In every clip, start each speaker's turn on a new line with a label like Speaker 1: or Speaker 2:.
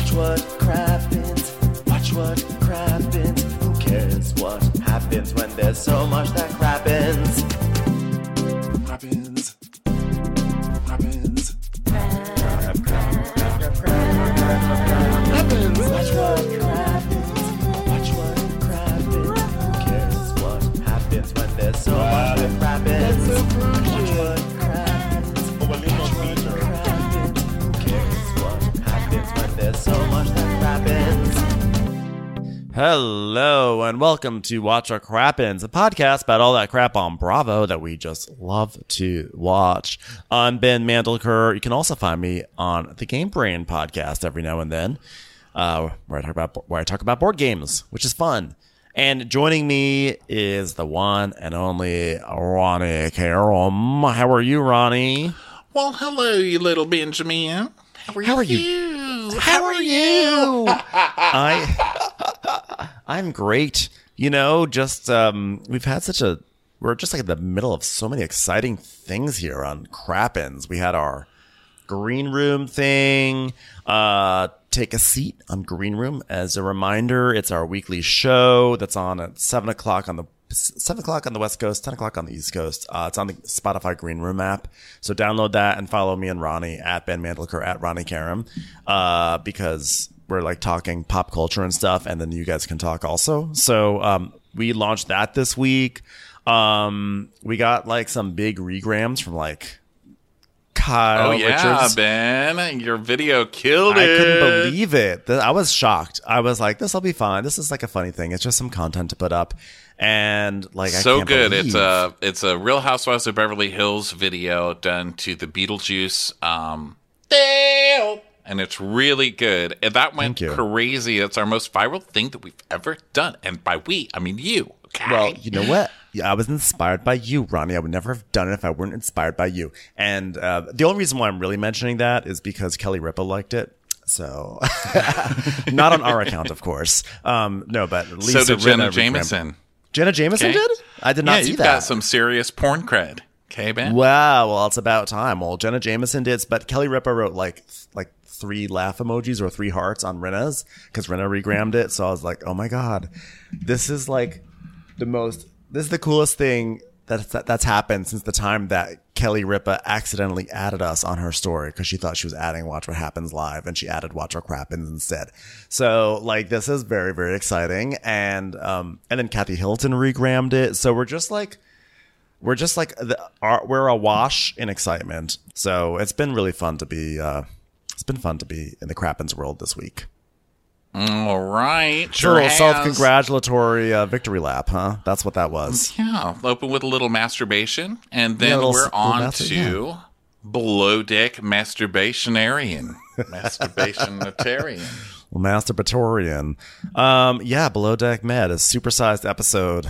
Speaker 1: Watch what crappens. Watch what crappens. Who cares what happens when there's so much that crappens? Crappens. Crappens. Crappens. Watch what crappens. Watch what crappens. Who cares what happens when there's so much that crappens? Watch what crappens. Watch what crappens. Who cares what happens when there's so much that crappens?
Speaker 2: Hello and welcome to Watch What Crappens, a podcast about all that crap on Bravo that we just love to watch. I'm Ben Mandelker. You can also find me on the Game Brain podcast every now and then, where I talk about board games, which is fun. And joining me is the one and only Ronnie Karam. How are you, Ronnie?
Speaker 3: Well, hello, you little Benjamin. How are you?
Speaker 2: How are you? I'm great. You know, just we've had we're just like in the middle of so many exciting things here on Crappens. We had our green room thing. Take a seat on Green Room. As a reminder, it's our weekly show that's on at 7 o'clock on the West Coast, 10 o'clock on the East Coast. It's on the Spotify Green Room app. So download that and follow me and Ronnie at Ben Mandelker at Ronnie Karam, because we're like talking pop culture and stuff, and then you guys can talk also. So we launched that this week. We got like some big regrams from like Kyle Richards.
Speaker 3: Ben, your video killed it.
Speaker 2: I couldn't believe it. I was shocked. I was like, this will be fine. This is like a funny thing. It's just some content to put up. And like,
Speaker 3: so
Speaker 2: I can't
Speaker 3: good.
Speaker 2: believe.
Speaker 3: It's a Real Housewives of Beverly Hills video done to the Beetlejuice and it's really good. And that went crazy. It's our most viral thing that we've ever done. And by we, I mean you. Okay?
Speaker 2: Well, you know what? Yeah, I was inspired by you, Ronnie. I would never have done it if I weren't inspired by you. And the only reason why I'm really mentioning that is because Kelly Ripa liked it. So, not on our account, of course. No, but Lisa
Speaker 3: so did Jenna Jameson.
Speaker 2: Jenna Jameson did? I did not see
Speaker 3: you've
Speaker 2: that.
Speaker 3: Got some serious porn cred. Okay, Ben?
Speaker 2: Wow. Well, it's about time. Well, Jenna Jameson did, but Kelly Ripa wrote like 3 laugh emojis or 3 hearts on Rinna's because Rinna regrammed it. So I was like, oh my God, this is like this is the coolest thing that's happened since the time that Kelly Ripa accidentally added us on her story because she thought she was adding Watch What Happens Live and she added Watch What Crappens instead. So like, this is very, very exciting. And then Kathy Hilton regrammed it. So we're awash in excitement. So it's been really fun to be, in the Crappens world this week.
Speaker 3: All right.
Speaker 2: Sure. A little self-congratulatory victory lap, huh? That's what that was.
Speaker 3: Yeah. Open with a little masturbation. And then we're on to Below Deck Masturbationarian. Masturbationitarian.
Speaker 2: Masturbatorian. Below Deck Med, a supersized episode.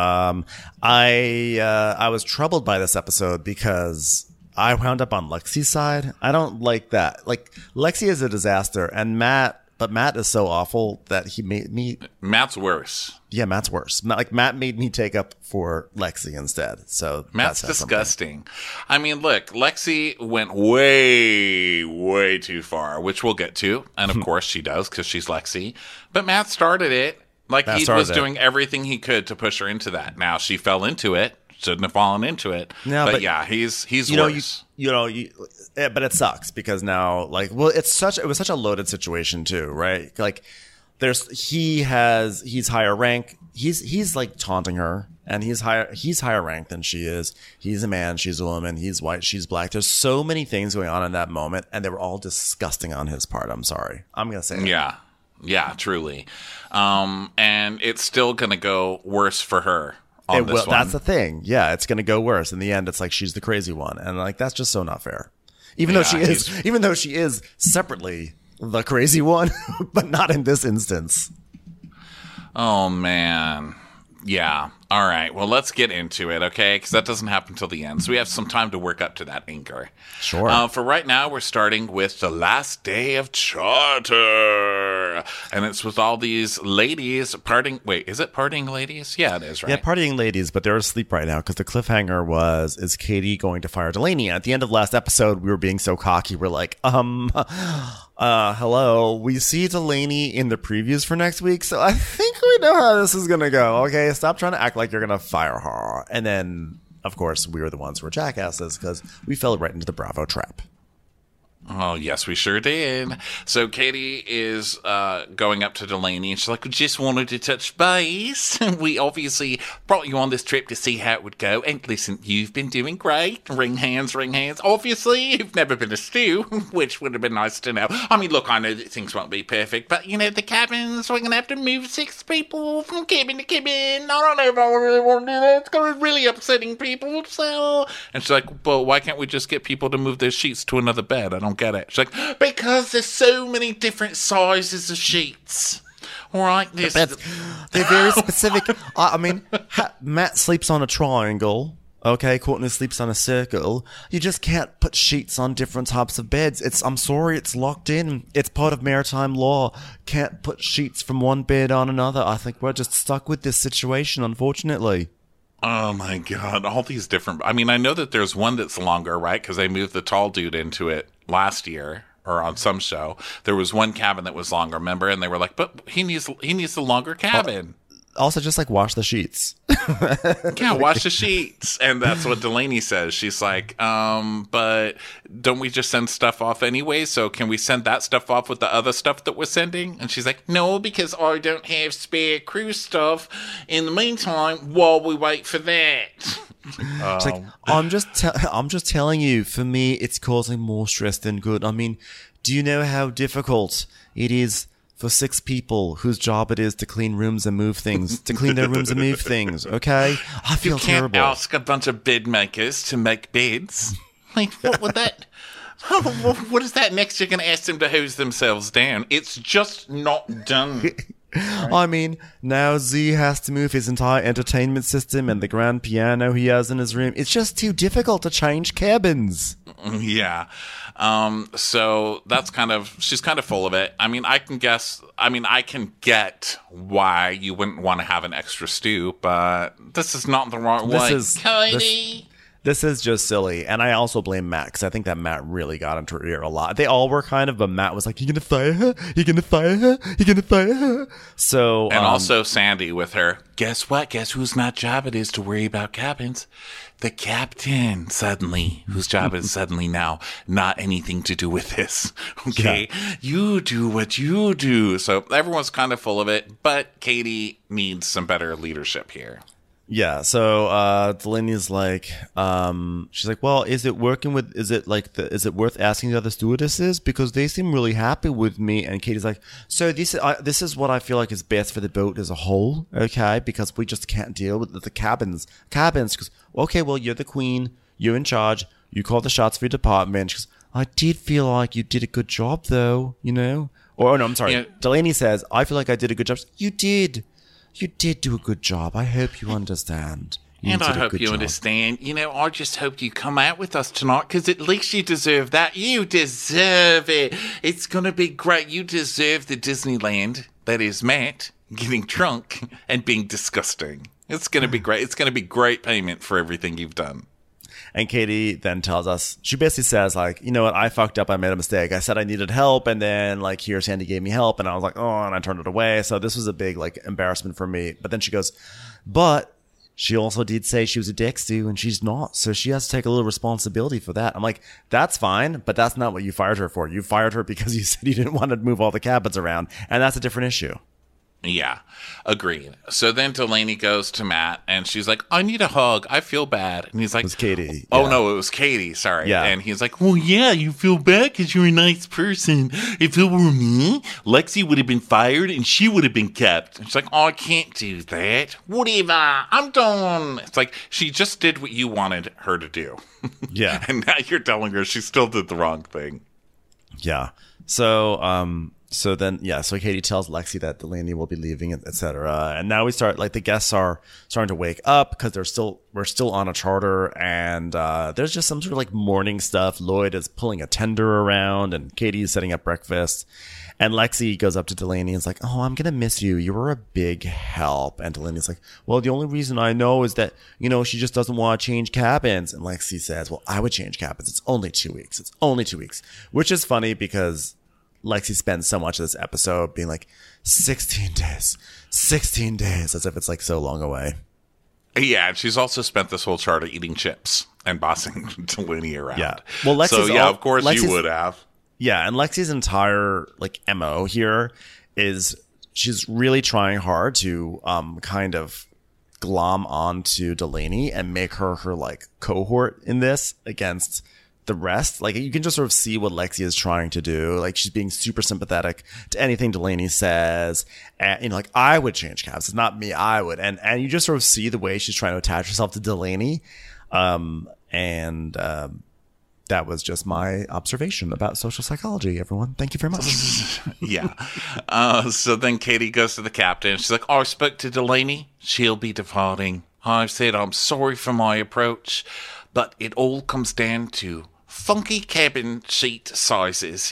Speaker 2: I was troubled by this episode because I wound up on Lexi's side. I don't like that. Like, Lexi is a disaster, and Matt is so awful that he made me...
Speaker 3: Matt's worse.
Speaker 2: Yeah, Matt's worse. Like, Matt made me take up for Lexi instead. So
Speaker 3: Matt's disgusting. I mean, look, Lexi went way, way too far, which we'll get to. And of course she does because she's Lexi. But Matt started it. Like, he was doing everything he could to push her into that. Now, she fell into it. Shouldn't have fallen into it. No, but yeah, he's worse.
Speaker 2: But it sucks because now, like, well, it was such a loaded situation too, right? Like, he's higher rank. He's like taunting her, and he's higher rank than she is. He's a man, she's a woman. He's white, she's black. There's so many things going on in that moment, and they were all disgusting on his part. I'm sorry. I'm gonna say it.
Speaker 3: Yeah, truly. And it's still gonna go worse for her.
Speaker 2: That's the thing. Yeah, it's going to go worse. In the end, it's like she's the crazy one. And like, that's just so not fair. Even though she is separately the crazy one, but not in this instance.
Speaker 3: Oh, man. Yeah. All right. Well, let's get into it, okay? Because that doesn't happen till the end. So we have some time to work up to that anchor.
Speaker 2: Sure.
Speaker 3: For right now, we're starting with the last day of charter. And it's with all these ladies partying. Wait, is it partying ladies? Yeah, it is, right?
Speaker 2: Yeah, partying ladies, but they're asleep right now because the cliffhanger was, is Katie going to fire Delaney? At the end of last episode, we were being so cocky. We're like, hello. We see Delaney in the previews for next week, so I think we know how this is going to go. Okay, stop trying to act like you're going to fire her. And then, of course, we were the ones who were jackasses because we fell right into the Bravo trap.
Speaker 3: Oh, yes, we sure did. So Katie is going up to Delaney, and she's like, we just wanted to touch base. We obviously brought you on this trip to see how it would go. And listen, you've been doing great. Ring hands, ring hands. Obviously, you've never been a stew, which would have been nice to know. I mean, look, I know that things won't be perfect, but, you know, the cabins, we're going to have to move 6 people from cabin to cabin. I don't know if I really want to do that. It's going to be really upsetting people, so... And she's like, well, why can't we just get people to move their sheets to another bed? I don't get it. She's like, because there's so many different sizes of sheets. All right,
Speaker 2: they're very specific. I mean, Matt sleeps on a triangle. Okay, Courtney sleeps on a circle. You just can't put sheets on different types of beds. I'm sorry, it's locked in. It's part of maritime law. Can't put sheets from one bed on another. I think we're just stuck with this situation, unfortunately.
Speaker 3: Oh my God, all these different... I mean, I know that there's one that's longer, right? Because they moved the tall dude into it last year, or on some show. There was one cabin that was longer, remember? And they were like, but he needs the longer cabin.
Speaker 2: Also, just like wash the sheets.
Speaker 3: Yeah, wash the sheets. And that's what Delaney says. She's like, but don't we just send stuff off anyway? So can we send that stuff off with the other stuff that we're sending? And she's like, no, because I don't have spare crew stuff in the meantime while we wait for that.
Speaker 2: It's like, I'm just telling you, for me, it's causing more stress than good. I mean, do you know how difficult it is for 6 people whose job it is to clean rooms and move things, to clean their rooms and move things, okay? I feel terrible.
Speaker 3: You can't ask a bunch of bed makers to make beds. Like, what would that... What is that next? You're going to ask them to hose themselves down. It's just not done.
Speaker 2: Right. I mean, now Z has to move his entire entertainment system and the grand piano he has in his room. It's just too difficult to change cabins.
Speaker 3: Yeah. So that's she's kind of full of it. I mean, I can get why you wouldn't want to have an extra stew, but this is not the right way. Cody.
Speaker 2: This is just silly. And I also blame Matt, because I think that Matt really got into her ear a lot. They all were kind of, but Matt was like, you gonna fire her? You gonna fire her? You gonna fire her? So,
Speaker 3: and also Sandy with her, guess what? Guess whose not job it is to worry about cabins? The captain, suddenly, whose job is suddenly now not anything to do with this. Okay? Yeah. You do what you do. So everyone's kind of full of it, but Katie needs some better leadership here.
Speaker 2: Yeah, so Delaney's like, she's like, well, is it worth asking the other stewardesses, because they seem really happy with me? And Katie's like, so this is what I feel like is best for the boat as a whole, okay? Because we just can't deal with the cabins. Because, okay, well, you're the queen, you're in charge, you call the shots for your department. She goes, I did feel like you did a good job, though, you know? Or no, I'm sorry. Yeah. Delaney says, I feel like I did a good job. You did. You did do a good job. I hope you understand.
Speaker 3: And I hope you understand. You know, I just hope you come out with us tonight, because at least you deserve that. You deserve it. It's going to be great. You deserve the Disneyland that is Matt getting drunk and being disgusting. It's going to be great. It's going to be great payment for everything you've done.
Speaker 2: And Katie then tells us, she basically says, like, you know what, I fucked up, I made a mistake. I said I needed help, and then, like, here, Sandy gave me help, and I was like, oh, and I turned it away. So this was a big, like, embarrassment for me. But then she goes, but she also did say she was a dick stew, and she's not. So she has to take a little responsibility for that. I'm like, that's fine, but that's not what you fired her for. You fired her because you said you didn't want to move all the cabins around, and that's a different issue.
Speaker 3: Yeah, agreed. So then Delaney goes to Matt, and she's like, I need a hug. I feel bad. And he's like...
Speaker 2: It was Katie.
Speaker 3: Oh, no, it was Katie. Sorry.
Speaker 2: Yeah.
Speaker 3: And he's like, well, yeah, you feel bad because you're a nice person. If it were me, Lexi would have been fired, and she would have been kept. And she's like, oh, I can't do that. Whatever. I'm done. It's like, she just did what you wanted her to do. And now you're telling her she still did the wrong thing.
Speaker 2: Yeah. So So Katie tells Lexi that Delaney will be leaving, etc. And now we start, like, the guests are starting to wake up because we're still on a charter, and there's just some sort of like morning stuff. Lloyd is pulling a tender around, and Katie's setting up breakfast. And Lexi goes up to Delaney and is like, "Oh, I'm gonna miss you. You were a big help." And Delaney's like, "Well, the only reason I know is that, she just doesn't want to change cabins." And Lexi says, "Well, I would change cabins. It's only 2 weeks. It's only 2 weeks," which is funny because Lexi spends so much of this episode being like, 16 days, as if it's like so long away.
Speaker 3: Yeah, and she's also spent this whole charter eating chips and bossing Delaney around.
Speaker 2: Yeah. Well, Lexi's
Speaker 3: of course you would have.
Speaker 2: Yeah, and Lexi's entire like MO here is she's really trying hard to kind of glom onto Delaney and make her like cohort in this against the rest. Like, you can just sort of see what Lexi is trying to do. Like, she's being super sympathetic to anything Delaney says. And, like, I would change cabs. It's not me. I would. And you just sort of see the way she's trying to attach herself to Delaney. That was just my observation about social psychology, everyone. Thank you very much.
Speaker 3: Yeah. So then Katie goes to the captain. She's like, "Oh, I spoke to Delaney. She'll be departing. I've said I'm sorry for my approach, but it all comes down to funky cabin sheet sizes,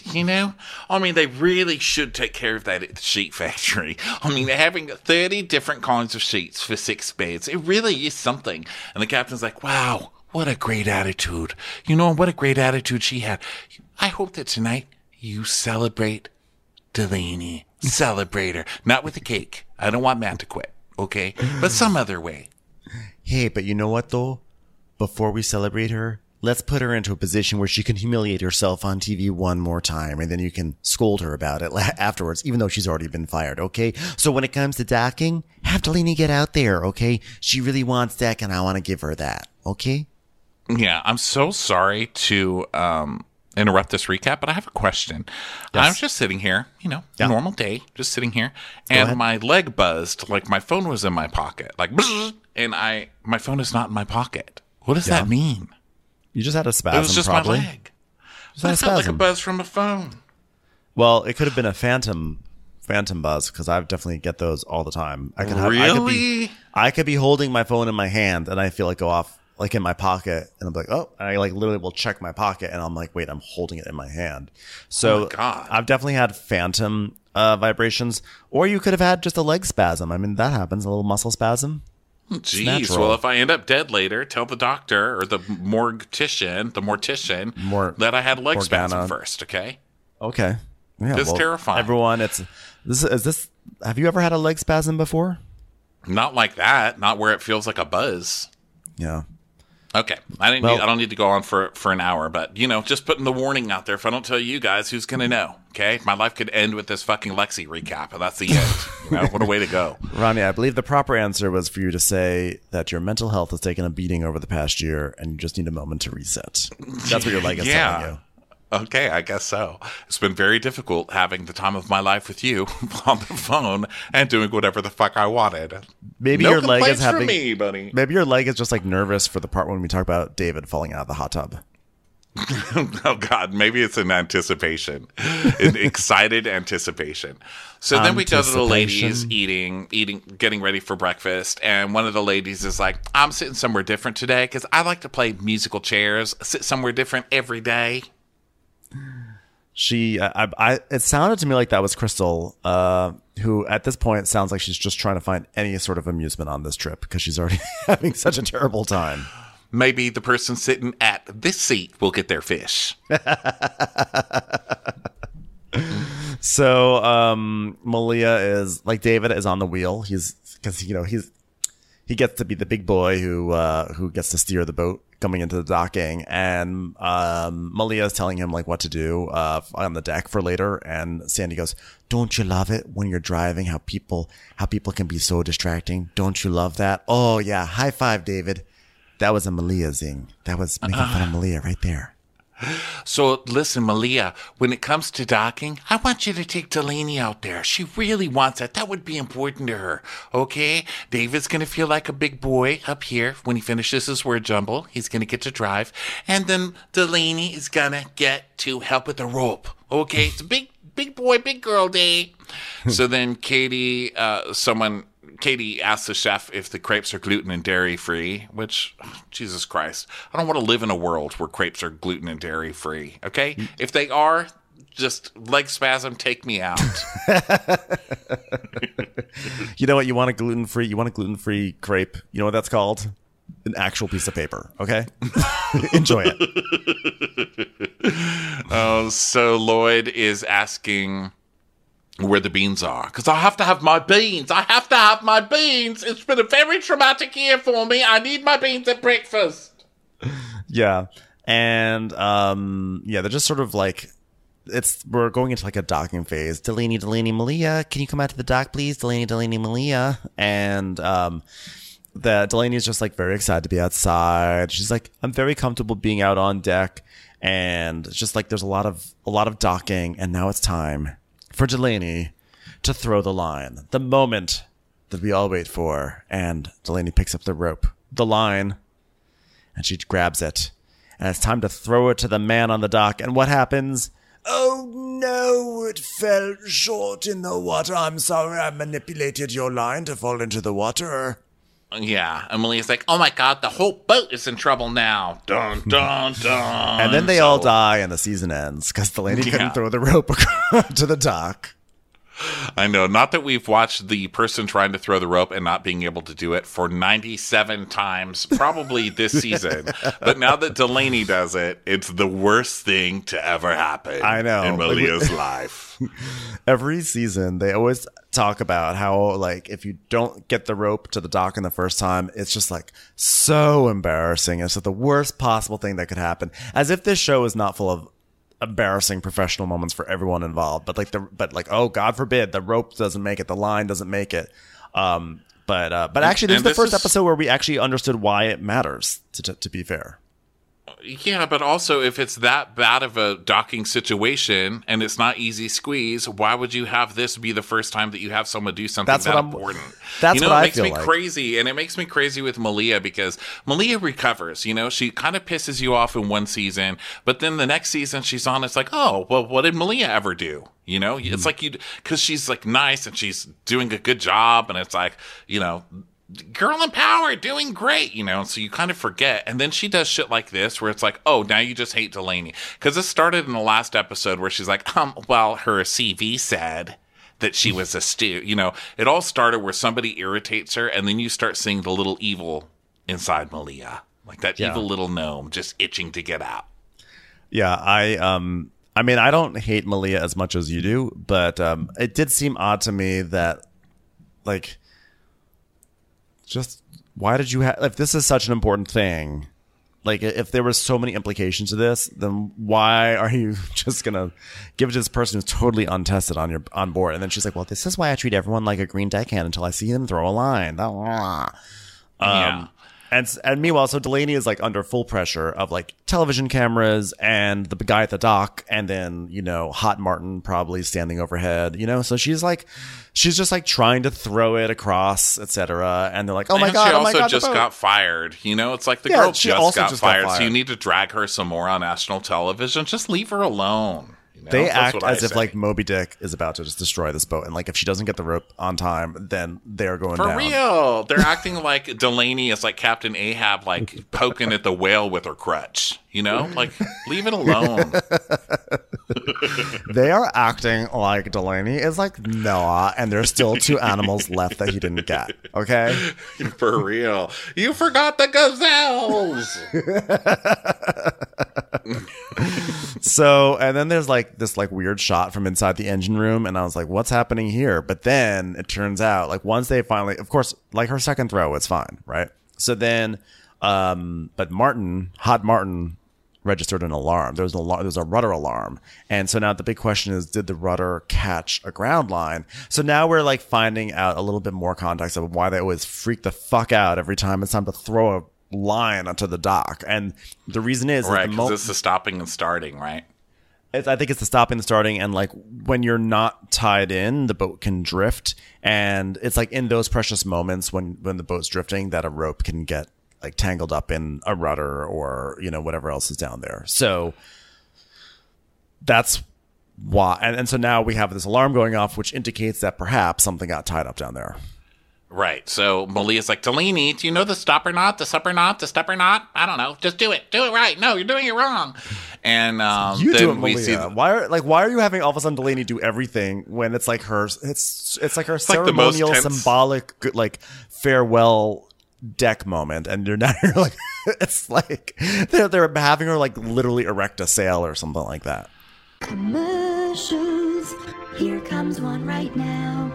Speaker 3: I mean, they really should take care of that at the sheet factory. I mean, they're having 30 different kinds of sheets for 6 beds. It really is something." And the captain's like, "Wow, what a great attitude. What a great attitude she had. I hope that tonight you celebrate Delaney. Celebrate her. Not with a cake. I don't want Matt to quit, okay? But some other way."
Speaker 2: Hey, but you know what, though? Before we celebrate her, let's put her into a position where she can humiliate herself on TV one more time, and then you can scold her about it afterwards, even though she's already been fired, okay? So when it comes to docking, have Delaney get out there, okay? She really wants deck, and I want to give her that, okay?
Speaker 3: Yeah, I'm so sorry to interrupt this recap, but I have a question.
Speaker 2: Yes.
Speaker 3: I was just sitting here, normal day, just sitting here, and my leg buzzed, like my phone was in my pocket, like, and my phone is not in my pocket. What does that mean?
Speaker 2: You just had a spasm,
Speaker 3: It was just
Speaker 2: probably.
Speaker 3: my leg. I felt like a buzz from a phone.
Speaker 2: Well, it could have been a phantom buzz, because I definitely get those all the time.
Speaker 3: Really?
Speaker 2: I could be holding my phone in my hand, and I feel it go off like in my pocket, and I'm like, oh, and I like literally will check my pocket, and I'm like, wait, I'm holding it in my hand. So
Speaker 3: oh my God.
Speaker 2: I've definitely had phantom vibrations, or you could have had just a leg spasm. I mean, that happens, a little muscle spasm.
Speaker 3: Jeez, well, if I end up dead later, tell the doctor or the mortician that I had leg spasm first, okay?
Speaker 2: Okay. Yeah,
Speaker 3: It's terrifying.
Speaker 2: Everyone, is this, have you ever had a leg spasm before?
Speaker 3: Not like that. Not where it feels like a buzz.
Speaker 2: Yeah.
Speaker 3: Okay. I don't need to go on for an hour, but, just putting the warning out there. If I don't tell you guys, who's going to know? Okay. My life could end with this fucking Lexi recap, and that's the end. What a way to go.
Speaker 2: Ronnie, I believe the proper answer was for you to say that your mental health has taken a beating over the past year, and you just need a moment to reset. That's what your leg is telling you.
Speaker 3: Okay, I guess so. It's been very difficult having the time of my life with you on the phone and doing whatever the fuck I wanted.
Speaker 2: Maybe your leg is having.
Speaker 3: For me, buddy.
Speaker 2: Maybe your leg is just like nervous for the part when we talk about David falling out of the hot tub.
Speaker 3: Oh God, maybe it's an anticipation, an excited anticipation. So then we go to the ladies eating, getting ready for breakfast, and one of the ladies is like, "I'm sitting somewhere different today because I like to play musical chairs. Sit somewhere different every day."
Speaker 2: It sounded to me like that was Crystal, who at this point sounds like she's just trying to find any sort of amusement on this trip because she's already having such a terrible time.
Speaker 3: Maybe the person sitting at this seat will get their fish.
Speaker 2: So Malia is like, David is on the wheel. He gets to be the big boy who gets to steer the boat coming into the docking, and Malia is telling him like what to do on the deck for later. And Sandy goes, "Don't you love it when you're driving how people can be so distracting? Don't you love that?" Oh yeah, high five, David. That was a Malia zing. That was making fun of Malia right there.
Speaker 3: So listen, Malia, when it comes to docking, I want you to take Delaney out there. She really wants that. That would be important to her. Okay? David's going to feel like a big boy up here when he finishes his word jumble. He's going to get to drive. And then Delaney is going to get to help with the rope. Okay? It's a big big boy, big girl day. So then Katie asks the chef if the crepes are gluten and dairy free, which, Jesus Christ, I don't want to live in a world where crepes are gluten and dairy free. Okay. If they are, just leg spasm, take me out.
Speaker 2: You know what? You want a gluten-free crepe. You know what that's called? An actual piece of paper. Okay. Enjoy it.
Speaker 3: So Lloyd is asking where the beans are. Because I have to have my beans. It's been a very traumatic year for me. I need my beans at breakfast.
Speaker 2: Yeah. And, they're just sort of like, we're going into like a docking phase. Delaney, Malia, can you come out to the dock, please? Delaney, Malia. And, that Delaney is just like very excited to be outside. She's like, I'm very comfortable being out on deck. And it's just like, there's a lot of docking. And now it's time for Delaney to throw the line. The moment that we all wait for. And Delaney picks up the line, and she grabs it. And it's time to throw it to the man on the dock. And what happens? Oh no, it fell short in the water. I'm sorry, I manipulated your line to fall into the water.
Speaker 3: Yeah, Amelia's like, oh my God, the whole boat is in trouble now. Dun, dun, dun.
Speaker 2: And then they all die and the season ends because Delaney couldn't throw the rope to the dock.
Speaker 3: I know. Not that we've watched the person trying to throw the rope and not being able to do it for 97 times, probably this season. But now that Delaney does it, it's the worst thing to ever happen.
Speaker 2: I know.
Speaker 3: In Malia's life.
Speaker 2: Every season, they always talk about how, like, if you don't get the rope to the dock in the first time, it's just, like, so embarrassing. It's like the worst possible thing that could happen. As if this show is not full of embarrassing professional moments for everyone involved, but oh, God forbid the rope doesn't make it, the line doesn't make it. But actually, this is the first episode where we actually understood why it matters. To be fair.
Speaker 3: Yeah, but also if it's that bad of a docking situation and it's not easy squeeze, why would you have this be the first time that you have someone do something important?
Speaker 2: That's what I feel
Speaker 3: like. It makes me crazy, and it makes me crazy with Malia because Malia recovers. You know, she kind of pisses you off in one season, but then the next season she's on. It's like, oh, well, what did Malia ever do? You know, it's like because she's like nice and she's doing a good job, and it's like, you know, girl in power, doing great, you know, so you kind of forget. And then she does shit like this where it's like, oh, now you just hate Delaney. Because this started in the last episode where she's like, well, her CV said that she was a stew. You know, it all started where somebody irritates her, and then you start seeing the little evil inside Malia. Like that evil little gnome just itching to get out.
Speaker 2: Yeah, I mean, I don't hate Malia as much as you do, but it did seem odd to me that, like, just why did you have, if this is such an important thing, like if there were so many implications to this, then why are you just gonna give it to this person who's totally untested on board? And then she's like, well, this is why I treat everyone like a green deckhand until I see them throw a line. And meanwhile, so Delaney is like under full pressure of like television cameras and the guy at the dock, and then, you know, Hot Martin probably standing overhead, you know, so she's just like trying to throw it across, etc. And they're like, oh my God,
Speaker 3: she also just got fired. You know, it's like the girl just got fired. So you need to drag her some more on national television. Just leave her alone. You know?
Speaker 2: They act as if like Moby Dick is about to just destroy this boat, and like if she doesn't get the rope on time, then they're going down.
Speaker 3: For real, they're acting like Delaney is like Captain Ahab, like poking at the whale with her crutch. You know, like leave it alone.
Speaker 2: They are acting like Delaney is like Noah, and there's still two animals left that he didn't get. Okay,
Speaker 3: for real, you forgot the gazelles.
Speaker 2: So, and then there's like this like weird shot from inside the engine room, and I was like, what's happening here? But then it turns out, like, once they finally, of course, like her second throw, it's fine, right? So then, but Hot Martin registered an alarm. There was a rudder alarm. And so now the big question is, did the rudder catch a ground line? So now we're like finding out a little bit more context of why they always freak the fuck out every time it's time to throw a line onto the dock. And the reason is
Speaker 3: right, because it's the stopping and starting, right?
Speaker 2: I think it's the stopping and starting, and like when you're not tied in, the boat can drift, and it's like in those precious moments when the boat's drifting that a rope can get like tangled up in a rudder or, you know, whatever else is down there. So that's why. And so now we have this alarm going off, which indicates that perhaps something got tied up down there.
Speaker 3: Right. So Malia's like, Delaney, do you know the stop or not, the sup or not, the step or not? I don't know. Just do it. Do it right. No, you're doing it wrong. And
Speaker 2: you
Speaker 3: then
Speaker 2: do it,
Speaker 3: we
Speaker 2: Malia.
Speaker 3: see
Speaker 2: why are you having all of a sudden Delaney do everything when it's like her? It's like her ceremonial,
Speaker 3: like the most
Speaker 2: symbolic, like farewell deck moment, and you're like, it's like they're having her like literally erect a sail or something like that.
Speaker 4: Commercials. Here comes one right now.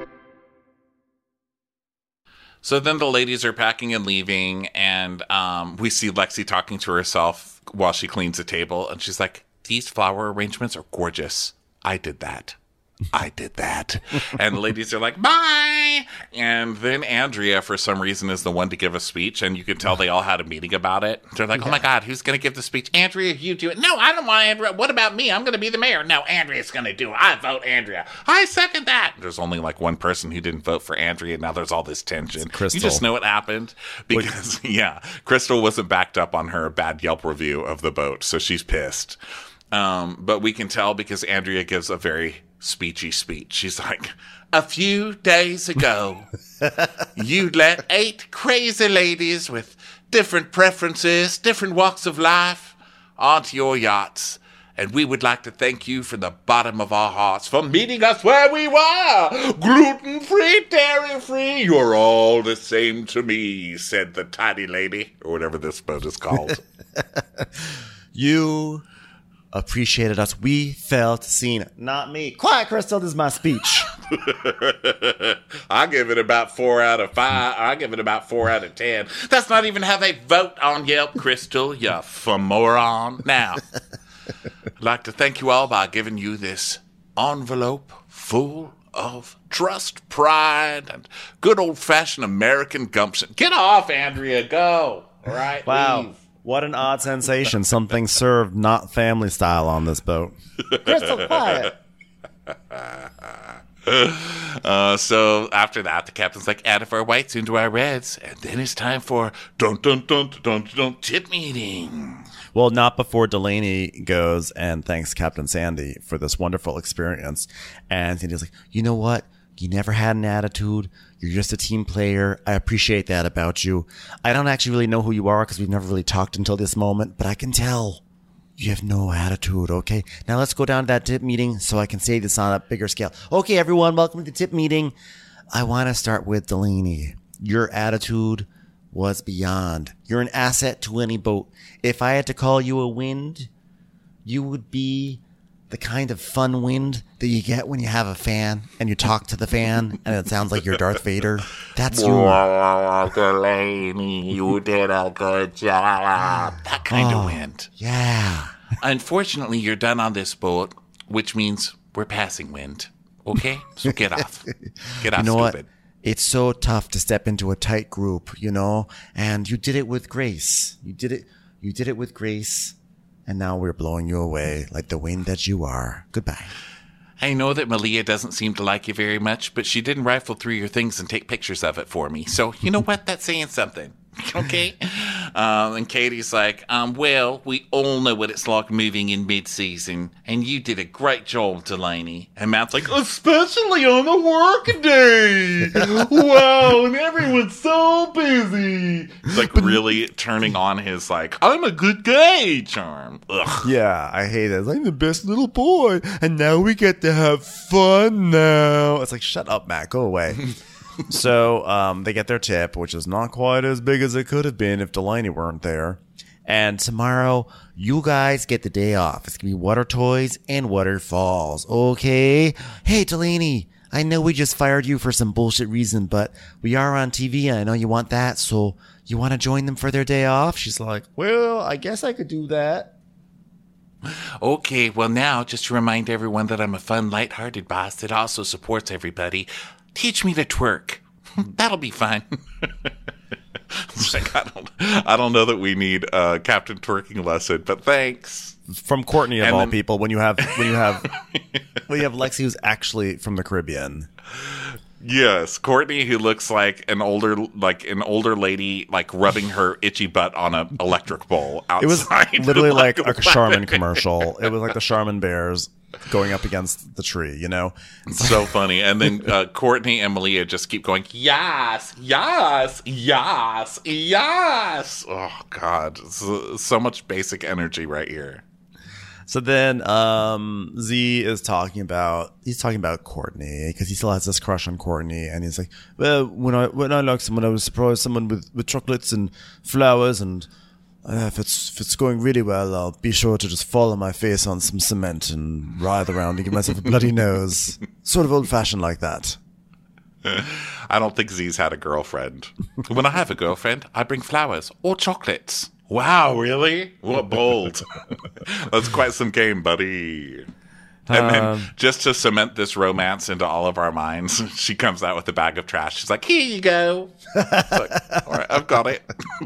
Speaker 3: So then the ladies are packing and leaving, and we see Lexi talking to herself while she cleans the table, and she's like, these flower arrangements are gorgeous. I did that. I did that. And the ladies are like, bye! And then Andrea, for some reason, is the one to give a speech, and you can tell they all had a meeting about it. They're like, oh my God, who's going to give the speech? Andrea, you do it. No, I don't want Andrea. What about me? I'm going to be the mayor. No, Andrea's going to do it. I vote Andrea. I second that. There's only like one person who didn't vote for Andrea. Now there's all this tension.
Speaker 2: Crystal.
Speaker 3: You just know it happened because, Crystal wasn't backed up on her bad Yelp review of the boat, so she's pissed. But we can tell because Andrea gives a very speechy speech. She's like, a few days ago, you let 8 crazy ladies with different preferences, different walks of life onto your yachts. And we would like to thank you from the bottom of our hearts for meeting us where we were. Gluten-free, dairy-free, you're all the same to me, said the tiny lady, or whatever this boat is called.
Speaker 2: You appreciated us. We felt seen. Not me. Quiet, Crystal. This is my speech.
Speaker 3: I give it about 4 out of 5. I give it about 4 out of 10. That's not even how they vote on Yelp, Crystal. You moron. Now, I'd like to thank you all by giving you this envelope full of trust, pride, and good old-fashioned American gumption. Get off, Andrea. Go. All right?
Speaker 2: Wow.
Speaker 3: Leave.
Speaker 2: What an odd sensation. Something served not family style on this boat. Crystal, quiet.
Speaker 3: So after that, the captain's like, out of our whites into our reds. And then it's time for tip meeting.
Speaker 2: Well, not before Delaney goes and thanks Captain Sandy for this wonderful experience. And Sandy's like, you know what? You never had an attitude. You're just a team player. I appreciate that about you. I don't actually really know who you are because we've never really talked until this moment, but I can tell you have no attitude, okay? Now let's go down to that tip meeting so I can say this on a bigger scale. Okay, everyone, welcome to the tip meeting. I want to start with Delaney. Your attitude was beyond. You're an asset to any boat. If I had to call you a wind, you would be the kind of fun wind that you get when you have a fan and you talk to the fan and it sounds like you're Darth Vader. That's you.
Speaker 3: Delaney, you did a good job. That kind of wind.
Speaker 2: Yeah.
Speaker 3: Unfortunately, you're done on this boat, which means we're passing wind. Okay? So get off. Get off,
Speaker 2: you know
Speaker 3: stupid.
Speaker 2: What? It's so tough to step into a tight group, you know, and you did it with grace. You did it with grace. And now we're blowing you away like the wind that you are. Goodbye.
Speaker 3: I know that Malia doesn't seem to like you very much, but she didn't rifle through your things and take pictures of it for me. So, you know what? That's saying something. Okay? And Katie's like, well, we all know what it's like moving in mid-season, and you did a great job, Delaney. And Matt's like, especially on a work day. Wow, and everyone's so busy. He's like really turning on his, like, I'm a good guy charm. Ugh.
Speaker 2: Yeah, I hate it. I'm the best little boy, and now we get to have fun now. It's like, shut up, Matt. Go away. So they get their tip, which is not quite as big as it could have been if Delaney weren't there. And tomorrow, you guys get the day off. It's going to be Water Toys and Water Falls. Okay? Hey, Delaney, I know we just fired you for some bullshit reason, but we are on TV, and I know you want that, so you want to join them for their day off? She's like, well, I guess I could do that.
Speaker 3: Okay, well now, just to remind everyone that I'm a fun, lighthearted boss that also supports everybody, teach me to twerk. That'll be fun. Like, I don't know that we need a Captain Twerking lesson, but thanks.
Speaker 2: From Courtney of all people, when you have Lexi who's actually from the Caribbean.
Speaker 3: Yes, Courtney, who looks like an older lady, like rubbing her itchy butt on an electric bowl outside.
Speaker 2: It was literally like a Charmin commercial. It was like the Charmin Bears. going up against the tree, you know?
Speaker 3: So funny. And then Courtney and Malia just keep going, yes, yes, yes, yes. Oh, God. So much basic energy right here.
Speaker 2: So then Z is talking about Courtney because he still has this crush on Courtney, and he's like, well, when I like someone, I would surprise someone with chocolates and flowers, and if it's going really well, I'll be sure to just fall on my face on some cement and writhe around and give myself a bloody nose. Sort of old-fashioned like that.
Speaker 3: I don't think Z's had a girlfriend. When I have a girlfriend, I bring flowers or chocolates. Wow, really? What bold. That's quite some game, buddy. And then just to cement this romance into all of our minds, she comes out with a bag of trash. She's like, here you go. It's like, all right, I've got it.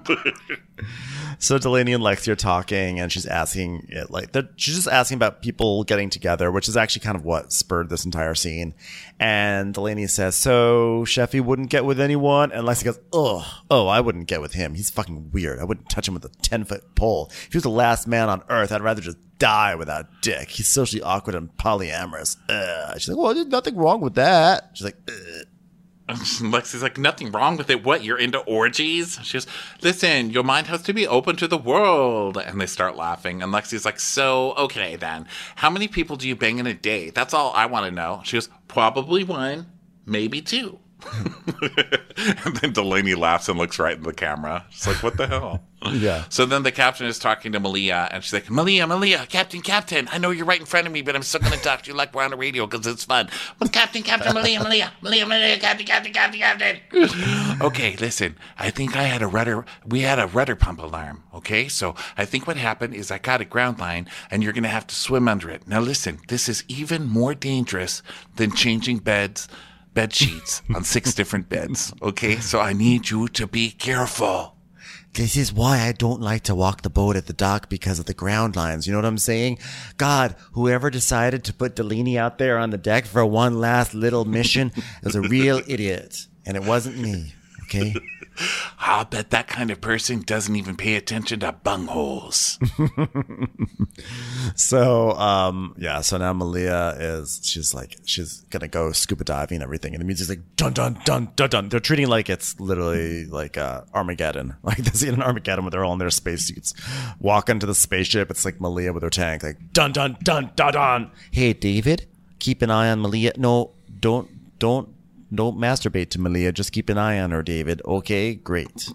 Speaker 2: So Delaney and Lexi are talking, and she's asking it she's just asking about people getting together, which is actually kind of what spurred this entire scene. And Delaney says, so Sheffy wouldn't get with anyone? And Lexi goes, oh, I wouldn't get with him. He's fucking weird. I wouldn't touch him with a 10-foot pole. If he was the last man on earth, I'd rather just die without dick. He's socially awkward and polyamorous. She's like, well, there's nothing wrong with that. She's like,
Speaker 3: Lexi's like, nothing wrong with it. What, you're into orgies? She goes, listen, your mind has to be open to the world. And they start laughing. And Lexi's like, so, okay then. How many people do you bang in a day? That's all I want to know. She goes, probably 1, maybe 2. And then Delaney laughs and looks right in the camera. She's like, what the hell?
Speaker 2: Yeah.
Speaker 3: So then the captain is talking to Malia, and she's like, Malia, Captain, I know you're right in front of me, but I'm still going to talk to you like we're on the radio because it's fun. But Captain, Malia, Captain. Okay, listen, I think we had a rudder pump alarm, okay? So I think what happened is I got a ground line, and you're going to have to swim under it. Now listen, this is even more dangerous than changing bed sheets on 6 different beds, okay? So I need you to be careful.
Speaker 2: This is why I don't like to walk the boat at the dock, because of the ground lines. You know what I'm saying? God, whoever decided to put Delaney out there on the deck for one last little mission is a real idiot. And it wasn't me, okay?
Speaker 3: I'll bet that kind of person doesn't even pay attention to bungholes.
Speaker 2: So now Malia she's gonna go scuba diving and everything, and the music's like dun dun dun dun dun. They're treating like it's literally like Armageddon, like the scene in Armageddon where they're all in their spacesuits, walk into the spaceship. It's like Malia with her tank, like dun dun dun dun dun. Hey David, keep an eye on Malia. No, don't masturbate to Malia. Just keep an eye on her, David. Okay, great.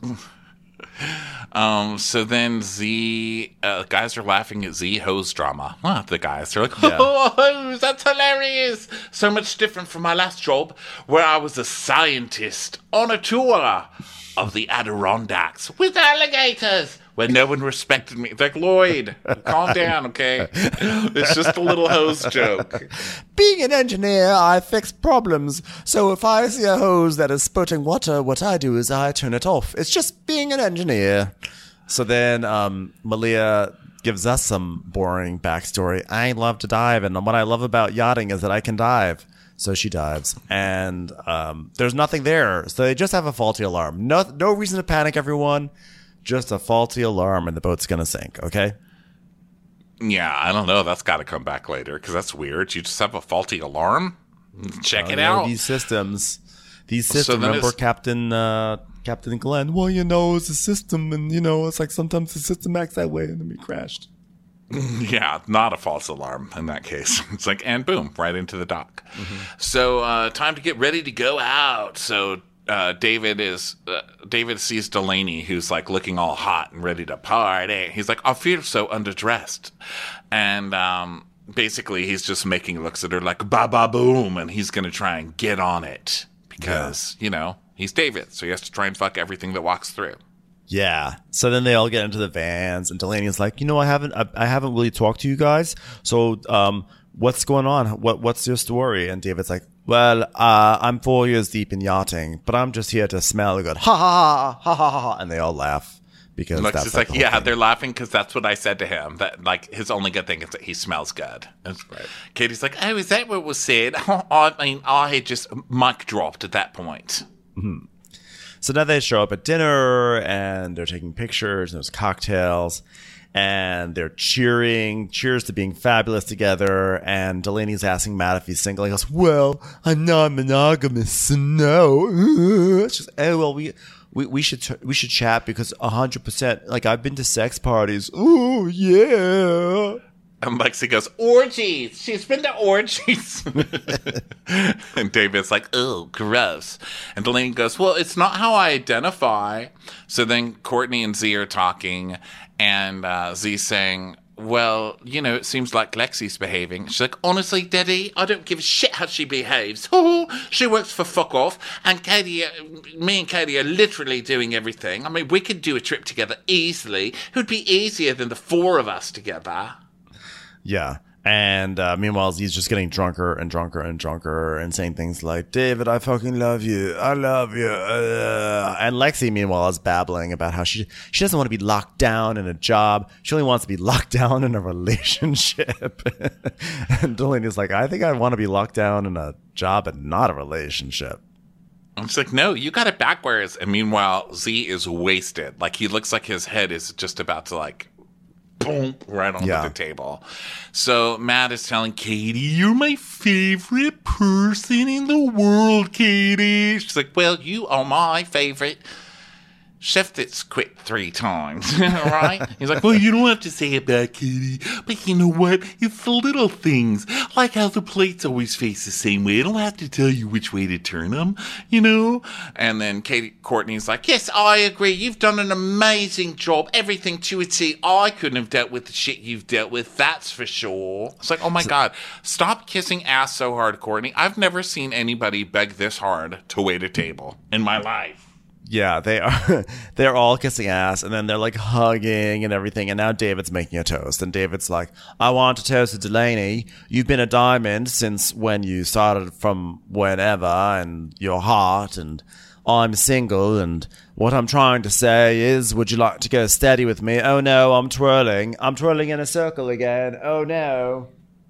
Speaker 3: So then Z guys are laughing at Z hose drama. The guys are like, oh, that's hilarious. So much different from my last job, where I was a scientist on a tour of the Adirondacks with alligators, where no one respected me. It's like, Lloyd, calm down, okay? It's just a little hose joke.
Speaker 2: Being an engineer, I fix problems. So if I see a hose that is spurting water, what I do is I turn it off. It's just being an engineer. So then Malia gives us some boring backstory. I love to dive, and what I love about yachting is that I can dive. So she dives, and there's nothing there. So they just have a faulty alarm. No reason to panic, everyone. Just a faulty alarm, and the boat's going to sink, okay?
Speaker 3: Yeah, I don't know. That's got to come back later, because that's weird. You just have a faulty alarm? Check it out.
Speaker 2: These systems, remember Captain Glenn? Well, it's a system, and, it's like sometimes the system acts that way, and then we crashed.
Speaker 3: Yeah, not a false alarm in that case. It's like, and boom, right into the dock. Mm-hmm. So time to get ready to go out. So David sees Delaney, who's like looking all hot and ready to party. He's like, I feel so underdressed. And basically he's just looks at her like, ba boom, and he's going to try and get on it because, he's David. So he has to try and fuck everything that walks through.
Speaker 2: Yeah. So then they all get into the vans, and Delaney's like, I haven't really talked to you guys. So, what's going on? What's your story? And David's like, well, I'm 4 years deep in yachting, but I'm just here to smell good. Ha ha ha ha ha ha. And they all laugh because
Speaker 3: Lex
Speaker 2: that's
Speaker 3: is like they're laughing because that's what I said to him. That like his only good thing is that he smells good. That's right. Katie's like, oh, is that what was said? I had just mic dropped at that point.
Speaker 2: Mm-hmm. So now they show up at dinner, and they're taking pictures, and there's cocktails. and they're cheers to being fabulous together. And Delaney's asking Matt if he's single. He goes, well, I'm not monogamous, so no. It's just, oh, well, we should chat because 100%, like, I've been to sex parties. Oh, yeah.
Speaker 3: And Lexi goes, orgies. She's been to orgies. And David's like, oh, gross. And Delaney goes, well, it's not how I identify. So then Courtney and Z are talking, and Z's saying, well, you know, it seems like Lexi's behaving. She's like, honestly, Daddy, I don't give a shit how she behaves. She works for fuck off. And me and Katie are literally doing everything. I mean, we could do a trip together easily. It would be easier than the four of us together.
Speaker 2: Yeah. And meanwhile, he's just getting drunker and drunker and drunker and saying things like, David, I fucking love you. I love you. And Lexi, meanwhile, is babbling about how she doesn't want to be locked down in a job. She only wants to be locked down in a relationship. And Delaney's like, I think I want to be locked down in a job and not a relationship.
Speaker 3: And she's like, no, you got it backwards. And meanwhile, Z is wasted. Like, he looks like his head is just about to, like, boom, right onto the table. So Matt is telling Katie, you're my favorite person in the world, Katie. She's like, well, you are my favorite chef that's quit 3 times, right? He's like, well, you don't have to say it back, Katie. But you know what? It's the little things. Like how the plates always face the same way. I don't have to tell you which way to turn them, you know? And then Courtney's like, yes, I agree. You've done an amazing job. Everything to a T. I couldn't have dealt with the shit you've dealt with. That's for sure. It's like, oh my God. Stop kissing ass so hard, Courtney. I've never seen anybody beg this hard to wait a table in my life.
Speaker 2: Yeah, they're all kissing ass, and then they're like hugging and everything, and now David's making a toast, and David's like, I want to toast to Delaney. You've been a diamond since when you started from whenever, and you're hot, and I'm single, and what I'm trying to say is, would you like to go steady with me? Oh no, I'm twirling in a circle again. Oh no.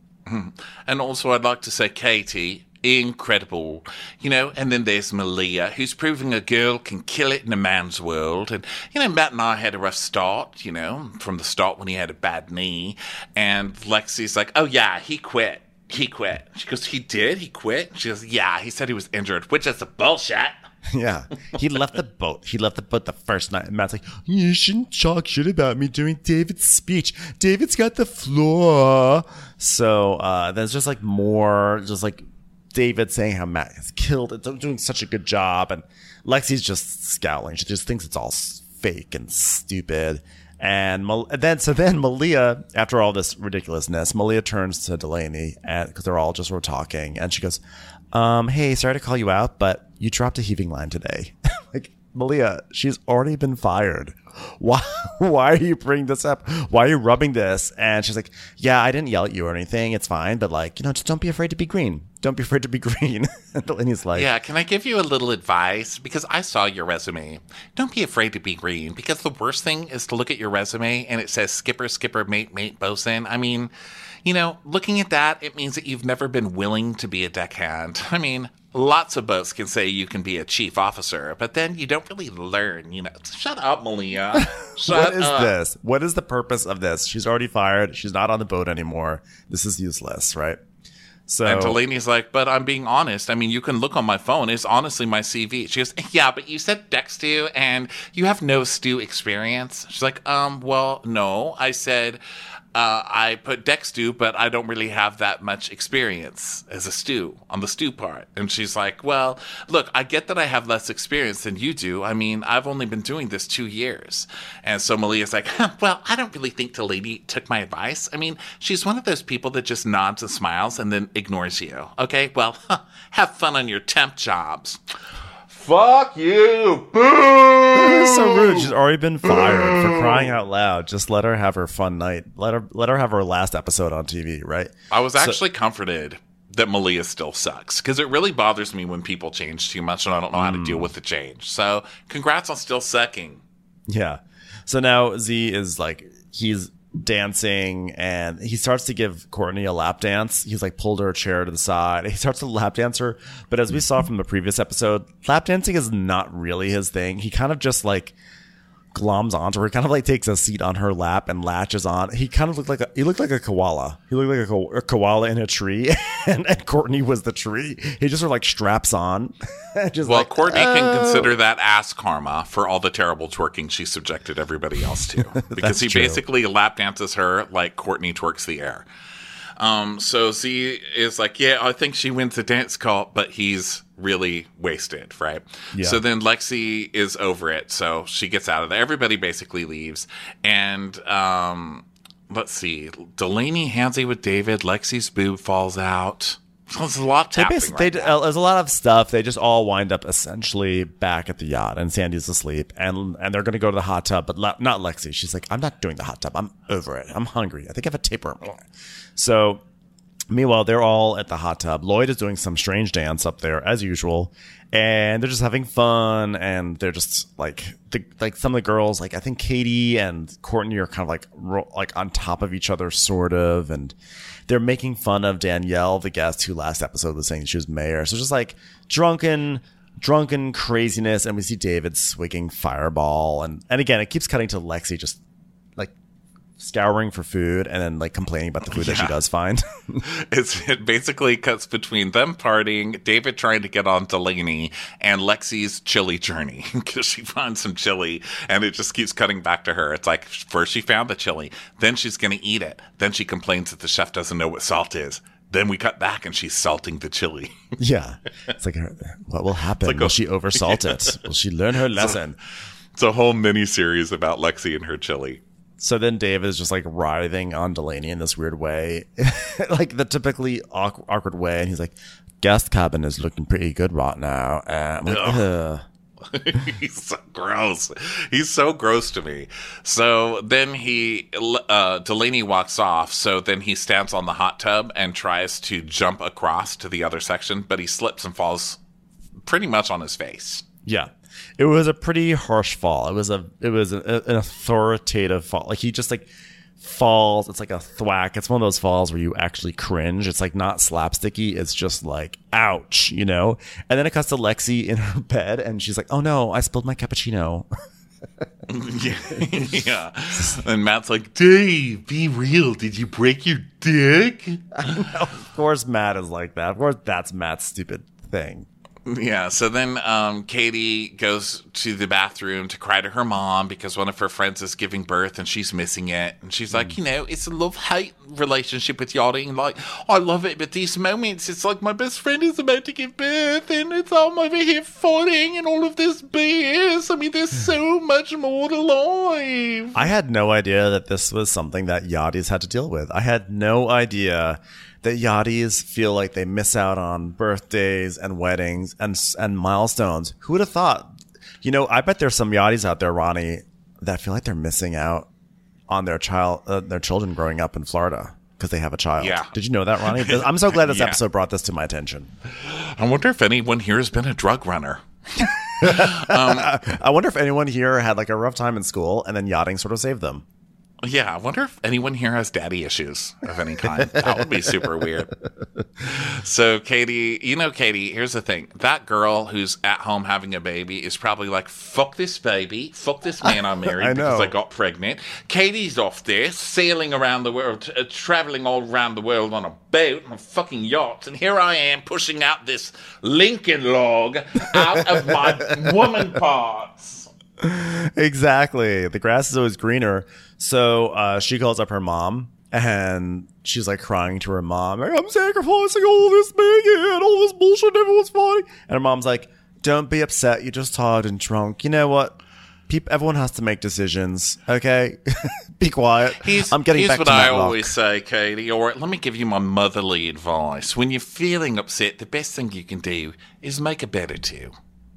Speaker 3: And also I'd like to say, Katie, incredible, you know. And then there's Malia, who's proving a girl can kill it in a man's world. And, you know, Matt and I had a rough start, you know, from the start when he had a bad knee. And Lexi's like, oh yeah, he quit. She goes, he did? He quit? She goes, yeah, he said he was injured, which is a bullshit.
Speaker 2: Yeah, he left the boat. The first night. And Matt's like, you shouldn't talk shit about me during David's speech. David's got the floor. So there's just like more, just like David saying how Matt has killed it, doing such a good job, and Lexi's just scowling. She just thinks it's all fake and stupid. And then Malia, after all this ridiculousness, Malia turns to Delaney because they're all just talking, and she goes, hey, sorry to call you out, but you dropped a heaving line today. Like, Malia, she's already been fired. Why are you bringing this up? Why are you rubbing this? And she's like, yeah, I didn't yell at you or anything. It's fine. But, like, you know, just don't be afraid to be green. Don't be afraid to be green. And Delaney's like,
Speaker 3: yeah, can I give you a little advice? Because I saw your resume. Don't be afraid to be green. Because the worst thing is to look at your resume and it says skipper, mate, bosun. I mean, you know, looking at that, it means that you've never been willing to be a deckhand. I mean, lots of boats can say you can be a chief officer, but then you don't really learn, you know. Shut up, Malia.
Speaker 2: What is this? What is the purpose of this? She's already fired. She's not on the boat anymore. This is useless, right? So,
Speaker 3: and Delaney's like, but I'm being honest. I mean, you can look on my phone. It's honestly my CV. She goes, yeah, but you said deck stew and you have no stew experience. She's like, well, no. I said, I put deck stew, but I don't really have that much experience as a stew on the stew part. And she's like, well, look, I get that I have less experience than you do. I mean, I've only been doing this 2 years. And so Malia's like, well, I don't really think the lady took my advice. I mean, she's one of those people that just nods and smiles and then ignores you. Okay, well, have fun on your temp jobs. Fuck you. Boo!
Speaker 2: That's so rude. She's already been fired, for crying out loud. Just let her have her fun night. Let her have her last episode on TV, right?
Speaker 3: I was actually comforted that Malia still sucks, because it really bothers me when people change too much and I don't know how to deal with the change. So congrats on still sucking.
Speaker 2: Yeah. So now Z is like, he's dancing and he starts to give Courtney a lap dance. He's like pulled her chair to the side. He starts to lap dance her. But as we saw from the previous episode, lap dancing is not really his thing. He kind of just like gloms onto her. Kind of like takes a seat on her lap and latches on. He kind of looked like a koala. He looked like a koala in a tree, and Courtney was the tree. He just sort of like straps on.
Speaker 3: Courtney can consider that ass karma for all the terrible twerking she subjected everybody else to, because he basically lap dances her like Courtney twerks the air. So Z is like, yeah, I think she wins the dance call, but he's really wasted, right? Yeah. So then Lexi is over it, so she gets out of there. Everybody basically leaves, and let's see, Delaney handsy with David. Lexi's boob falls out. There's a lot happening
Speaker 2: There's a lot of stuff. They just all wind up essentially back at the yacht, and Sandy's asleep, and they're going to go to the hot tub, but not Lexi. She's like, I'm not doing the hot tub. I'm over it. I'm hungry. I think I have a tapeworm. So meanwhile, they're all at the hot tub. Lloyd is doing some strange dance up there as usual, and they're just having fun, and they're just like some of the girls, like I think Katie and Courtney are kind of like on top of each other, sort of, and they're making fun of Danielle, the guest who last episode was saying she was mayor. So just like drunken craziness, and we see David swigging Fireball, and again it keeps cutting to Lexi just like scouring for food and then like complaining about the food that she does find.
Speaker 3: It basically cuts between them partying, David trying to get on Delaney, and Lexi's chili journey, because she finds some chili, and it just keeps cutting back to her. It's like first she found the chili, then she's going to eat it, then she complains that the chef doesn't know what salt is. Then we cut back and she's salting the chili.
Speaker 2: Yeah. It's like, what will happen? Like will she oversalt it? Will she learn her lesson?
Speaker 3: It's a whole mini series about Lexi and her chili.
Speaker 2: So then David is just like writhing on Delaney in this weird way, like the typically awkward way. And he's like, guest cabin is looking pretty good right now. I'm like, ugh.
Speaker 3: He's so gross. He's so gross to me. So then Delaney walks off. So then he stands on the hot tub and tries to jump across to the other section, but he slips and falls pretty much on his face.
Speaker 2: Yeah. It was a pretty harsh fall. It was an authoritative fall. Like he just like falls. It's like a thwack. It's one of those falls where you actually cringe. It's like not slapsticky. It's just like, ouch, you know? And then it cuts to Lexi in her bed and she's like, oh no, I spilled my cappuccino.
Speaker 3: Yeah. And Matt's like, Dave, be real. Did you break your dick?
Speaker 2: I know. Of course Matt is like that. Of course that's Matt's stupid thing.
Speaker 3: Yeah, so then Katie goes to the bathroom to cry to her mom because one of her friends is giving birth and she's missing it. And she's like, you know, it's a love-hate relationship with yachting. Like, I love it, but these moments, it's like my best friend is about to give birth and it's I'm over here fighting and all of this BS. I mean, there's so much more to life.
Speaker 2: I had no idea that this was something that yachties had to deal with. I had no idea that yachties feel like they miss out on birthdays and weddings and milestones. Who would have thought? You know, I bet there's some yachties out there, Ronnie, that feel like they're missing out on their children growing up in Florida because they have a child.
Speaker 3: Yeah.
Speaker 2: Did you know that, Ronnie? I'm so glad this episode brought this to my attention.
Speaker 3: I wonder if anyone here has been a drug runner.
Speaker 2: I wonder if anyone here had like a rough time in school and then yachting sort of saved them.
Speaker 3: Yeah, I wonder if anyone here has daddy issues of any kind. That would be super weird. So, Katie, here's the thing. That girl who's at home having a baby is probably like, fuck this baby, fuck this man I married because I got pregnant. Katie's off there, sailing around the world, traveling all around the world on a boat, on a fucking yacht, and here I am pushing out this Lincoln log out of my woman parts.
Speaker 2: Exactly. The grass is always greener. So she calls up her mom and she's like crying to her mom. Like, I'm sacrificing all this bacon, all this bullshit, everyone's fighting. And her mom's like, don't be upset. You're just tired and drunk. You know what? Everyone has to make decisions. Okay? Be quiet. I'm getting back to Matlock.
Speaker 3: Here's what I always say, Katie. All right, let me give you my motherly advice. When you're feeling upset, the best thing you can do is make a bed or two.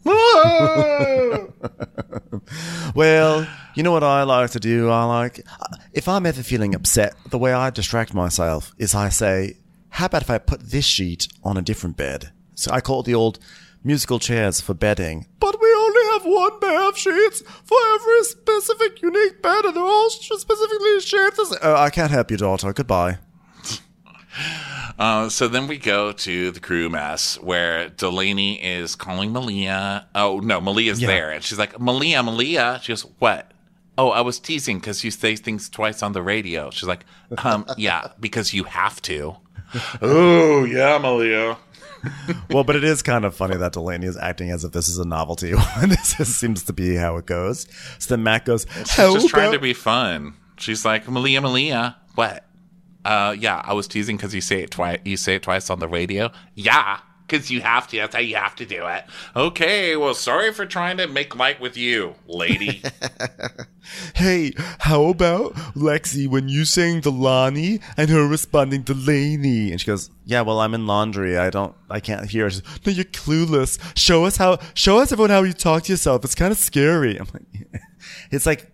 Speaker 2: Well, you know what I like to do? If I'm ever feeling upset, the way I distract myself is I say, how about if I put this sheet on a different bed? So I call it the old musical chairs for bedding. But we only have one pair of sheets for every specific unique bed, and they're all specifically shaped. I can't help you, daughter. Goodbye.
Speaker 3: So then we go to the crew mess where Delaney is calling Malia. Oh, no, Malia's there. And she's like, Malia. She goes, what? oh, I was teasing because you say things twice on the radio. She's like, yeah, because you have to. Oh, yeah, Malia.
Speaker 2: Well, but it is kind of funny that Delaney is acting as if this is a novelty when this seems to be how it goes. So then Matt goes,
Speaker 3: she's just trying to be fun. She's like, Malia, what? Yeah, I was teasing because you say it twice. You say it twice on the radio. Yeah, because you have to. That's how you have to do it. Okay, well, sorry for trying to make light with you, lady.
Speaker 2: Hey, how about Lexi when you saying Delaney and her responding Delaney? And she goes, yeah, well, I'm in laundry. I can't hear. She's, no, you're clueless. Show us everyone how you talk to yourself. It's kind of scary. I'm like, it's like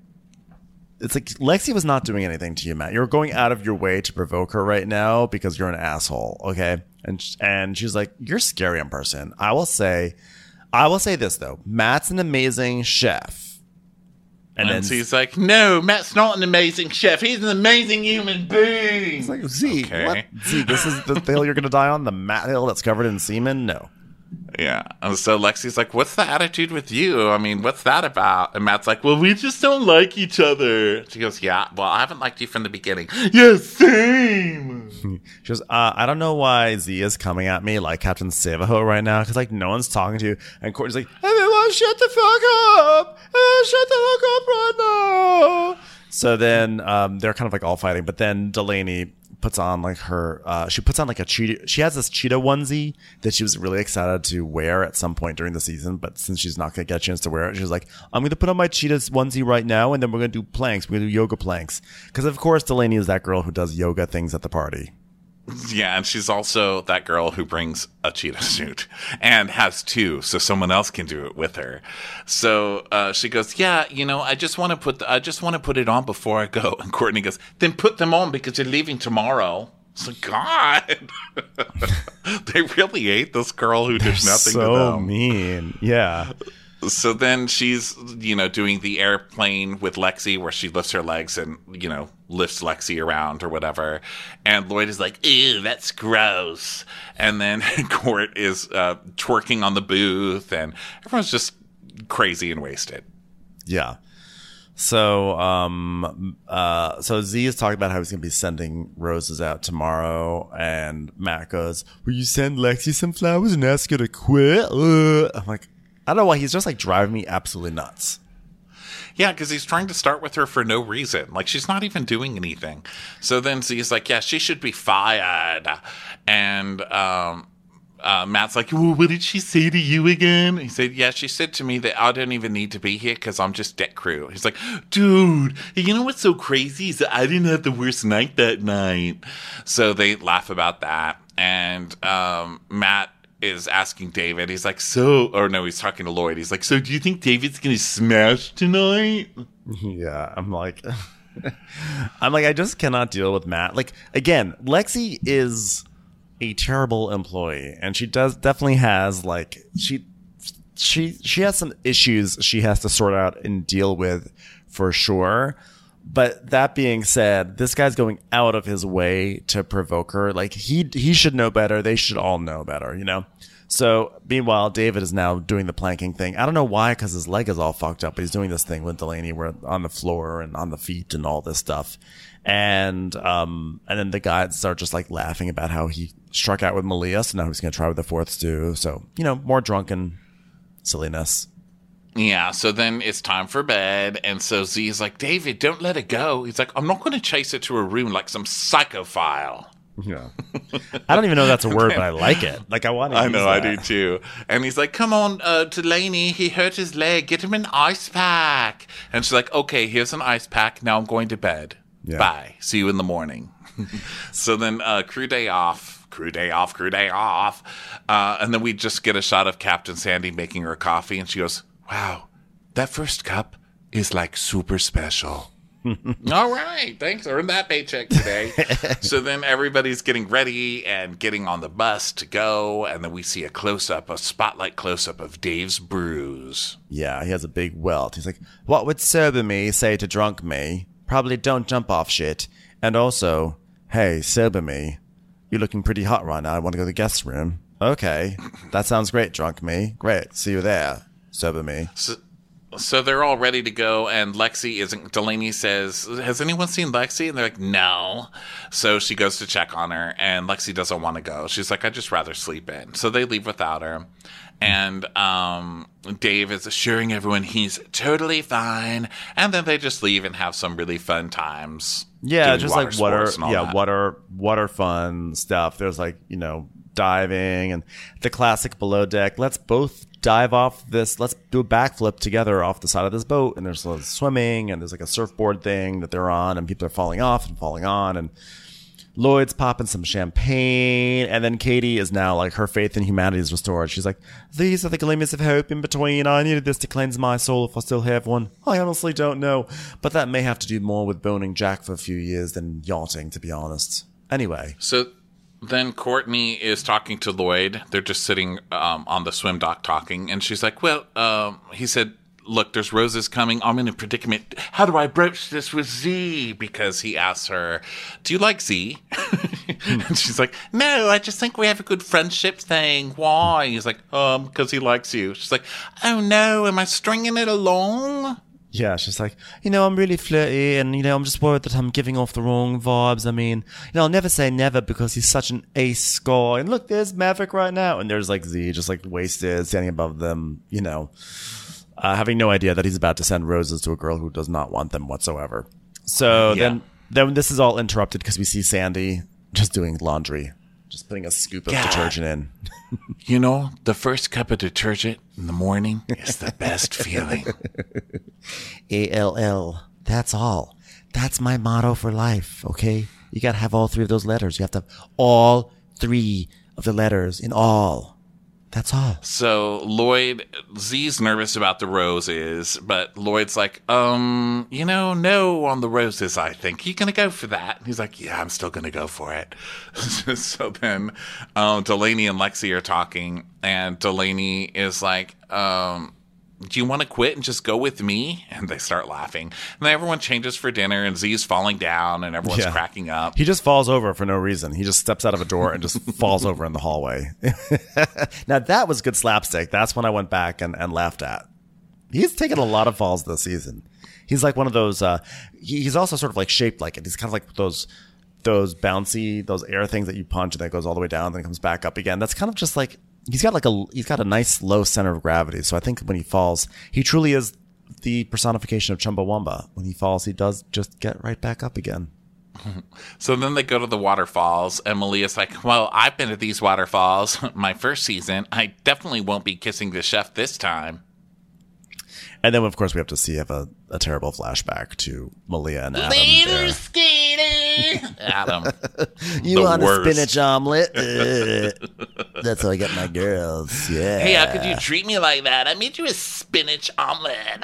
Speaker 2: Lexi was not doing anything to you, Matt. You're going out of your way to provoke her right now because you're an asshole. Okay. And she's like, you're scary in person. I will say this though. Matt's an amazing chef.
Speaker 3: And then he's like, no, Matt's not an amazing chef. He's an amazing human being.
Speaker 2: It's like, Z, okay. What? Z, this is the hill you're going to die on? The Matt hill that's covered in semen? No.
Speaker 3: Yeah. And so Lexi's like, what's the attitude with you? I mean, what's that about? And Matt's like, well, we just don't like each other. She goes, yeah, well, I haven't liked you from the beginning. Yeah, same.
Speaker 2: She goes, I don't know why Z is coming at me like Captain Savaho right now, because like no one's talking to you. And Courtney's like, everyone shut the fuck up. Shut the fuck up right now. So then they're kind of like all fighting, but then Delaney puts on like her she puts on like a cheetah. She has this cheetah onesie that she was really excited to wear at some point during the season, but since she's not gonna get a chance to wear it, she's like, I'm gonna put on my cheetah onesie right now, and then we're gonna do planks. We're gonna do yoga planks, because of course Delaney is that girl who does yoga things at the party.
Speaker 3: Yeah, and she's also that girl who brings a cheetah suit and has two, so someone else can do it with her. So she goes, "Yeah, you know, I just want to put it on before I go." And Courtney goes, "Then put them on because you're leaving tomorrow." It's like, God, they really hate this girl who did nothing to them.
Speaker 2: So mean, yeah.
Speaker 3: So then she's, you know, doing the airplane with Lexi where she lifts her legs and, you know, lifts Lexi around or whatever. And Lloyd is like, ew, that's gross. And then Court is twerking on the booth and everyone's just crazy and wasted.
Speaker 2: Yeah. So, so Z is talking about how he's going to be sending roses out tomorrow. And Matt goes, will you send Lexi some flowers and ask her to quit? I'm like, I don't know why he's just like driving me absolutely nuts.
Speaker 3: Yeah, because he's trying to start with her for no reason. Like, she's not even doing anything. So then he's like, yeah, she should be fired. And Matt's like, well, what did she say to you again? He said, yeah, she said to me that I don't even need to be here because I'm just deck crew. He's like, dude, you know what's so crazy is that I didn't have the worst night that night. So they laugh about that. And Matt is asking David, he's like, he's talking to Lloyd. He's like, so do you think David's going to smash tonight?
Speaker 2: Yeah, I'm like, I just cannot deal with Matt. Like, again, Lexi is a terrible employee, and she definitely has, like, she has some issues she has to sort out and deal with for sure. But that being said, this guy's going out of his way to provoke her. Like, he should know better. They should all know better, you know? So, meanwhile, David is now doing the planking thing. I don't know why, because his leg is all fucked up, but he's doing this thing with Delaney where on the floor and on the feet and all this stuff. And then the guys are just, like, laughing about how he struck out with Malia, so now he's going to try with the fourth stew. So, you know, more drunken silliness.
Speaker 3: Yeah, so then it's time for bed, and so Z's like, David, don't let it go. He's like, I'm not going to chase it to her room like some psychophile.
Speaker 2: Yeah. I don't even know that's a word, but I like it. Like, I want to use that.
Speaker 3: I do too. And he's like, come on, Delaney, he hurt his leg. Get him an ice pack. And she's like, okay, here's an ice pack. Now I'm going to bed. Yeah. Bye. See you in the morning. So then crew day off. And then we just get a shot of Captain Sandy making her coffee, and she goes, wow, that first cup is like super special. All right, thanks. Earned that paycheck today. So then everybody's getting ready and getting on the bus to go. And then we see a spotlight close-up of Dave's bruise.
Speaker 2: Yeah, he has a big welt. He's like, what would sober me say to drunk me? Probably don't jump off shit. And also, hey, sober me. You're looking pretty hot right now. I want to go to the guest room. Okay, that sounds great, drunk me. Great, see you there. Sober me.
Speaker 3: So they're all ready to go, and Lexi isn't. Delaney says, "Has anyone seen Lexi?" And they're like, "No." So she goes to check on her, and Lexi doesn't want to go. She's like, "I'd just rather sleep in." So they leave without her. And Dave is assuring everyone he's totally fine. And then they just leave and have some really fun times.
Speaker 2: Yeah, just like water fun stuff. There's like, diving and the classic below deck. Let's both dive off this. Let's do a backflip together off the side of this boat. And there's swimming, and there's like a surfboard thing that they're on, and people are falling off and falling on, and Lloyd's popping some champagne, and then Katie is now like, her faith in humanity is restored. She's like, these are the glimmers of hope in between. I needed this to cleanse my soul if I still have one. I honestly don't know, but that may have to do more with boning Jack for a few years than yachting, to be honest. Anyway.
Speaker 3: So then Courtney is talking to Lloyd. They're just sitting on the swim dock talking, and she's like, well, he said, look, there's roses coming. I'm in a predicament. How do I broach this with Z? Because he asks her, do you like Z? And she's like, no, I just think we have a good friendship thing. Why? He's like, because he likes you. She's like, oh no, am I stringing it along?
Speaker 2: Yeah, she's like, I'm really flirty, and, I'm just worried that I'm giving off the wrong vibes. I mean, I'll never say never because he's such an ace guy. And look, there's Maverick right now. And there's like Z just like wasted, standing above them, having no idea that he's about to send roses to a girl who does not want them whatsoever. So then this is all interrupted because we see Sandy just doing laundry, just putting a scoop of detergent in.
Speaker 3: The first cup of detergent in the morning is the best feeling.
Speaker 2: ALL. That's all. That's my motto for life, okay? You got to have all three of those letters. You have to have all three of the letters in all. That's all.
Speaker 3: So Z's nervous about the roses, but Lloyd's like, no on the roses, I think. You gonna go for that? He's like, yeah, I'm still gonna go for it. So then Delaney and Lexi are talking, and Delaney is like, do you want to quit and just go with me? And they start laughing. And then everyone changes for dinner, and Z's falling down, and everyone's cracking up.
Speaker 2: He just falls over for no reason. He just steps out of a door and just falls over in the hallway. Now, that was good slapstick. That's when I went back and laughed at. He's taken a lot of falls this season. He's like one of those, he's also sort of like shaped like it. He's kind of like those bouncy, those air things that you punch and then it goes all the way down and then it comes back up again. That's kind of just like, he's got a nice low center of gravity. So I think when he falls, he truly is the personification of Chumbawamba. When he falls, he does just get right back up again.
Speaker 3: So then they go to the waterfalls, and Malia's like, well, I've been to these waterfalls my first season. I definitely won't be kissing the chef this time.
Speaker 2: And then, of course, we have to see a terrible flashback to Malia and Adam.
Speaker 3: Later, skater! Adam.
Speaker 2: You want a spinach omelet? That's how I get my girls. Yeah.
Speaker 3: Hey, how could you treat me like that? I made you a spinach omelet.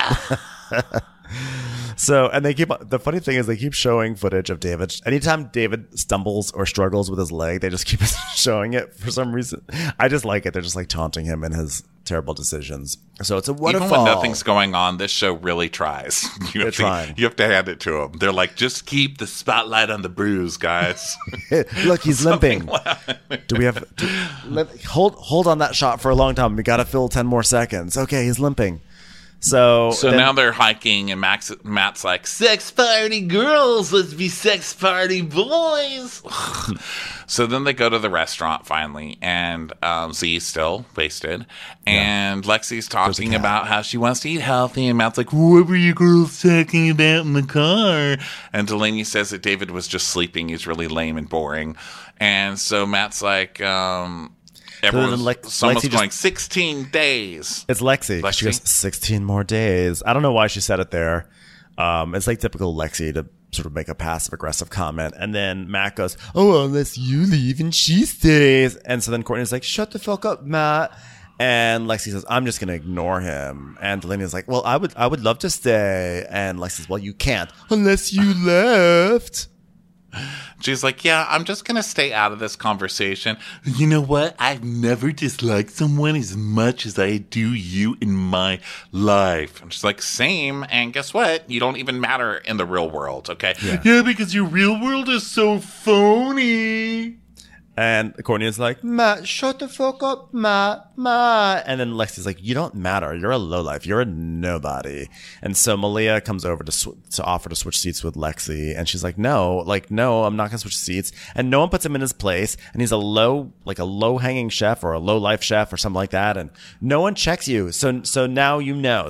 Speaker 2: So, and the funny thing is they keep showing footage of David. Anytime David stumbles or struggles with his leg, they just keep showing it for some reason. I just like it. They're just like taunting him and his terrible decisions. So it's a waterfall.
Speaker 3: Even when nothing's going on, this show really tries.
Speaker 2: They're trying.
Speaker 3: You have to hand it to them. They're like, just keep the spotlight on the bruise, guys.
Speaker 2: Look, he's limping. Do we have hold on that shot for a long time? We got to fill 10 more seconds. Okay, he's limping. So
Speaker 3: now they're hiking, and Matt's like, sex party girls, let's be sex party boys. So then they go to the restaurant finally, and Z's still wasted, and Lexi's talking about how she wants to eat healthy, and Matt's like, what were you girls talking about in the car? And Delaney says that David was just sleeping. He's really lame and boring. And so Matt's like, someone's going 16 days.
Speaker 2: It's Lexi. She goes 16 more days. I don't know why she said it there. It's like typical Lexi to sort of make a passive aggressive comment. And then Matt goes, oh, unless you leave and she stays. And so then Courtney's like, shut the fuck up, Matt. And Lexi says, I'm just going to ignore him. And Delaney's like, well, I would love to stay. And Lexi says, well, you can't unless you left.
Speaker 3: She's like, yeah, I'm just going to stay out of this conversation. You know what? I've never disliked someone as much as I do you in my life. And she's like, same. And guess what? You don't even matter in the real world, okay? Yeah, because your real world is so phony.
Speaker 2: And Courtney is like, Matt, shut the fuck up, Matt. And then Lexi's like, you don't matter. You're a lowlife. You're a nobody. And so Malia comes over to offer to switch seats with Lexi. And she's like, no, I'm not going to switch seats. And no one puts him in his place. And he's a low hanging chef or a low life chef or something like that. And no one checks you. So now you know.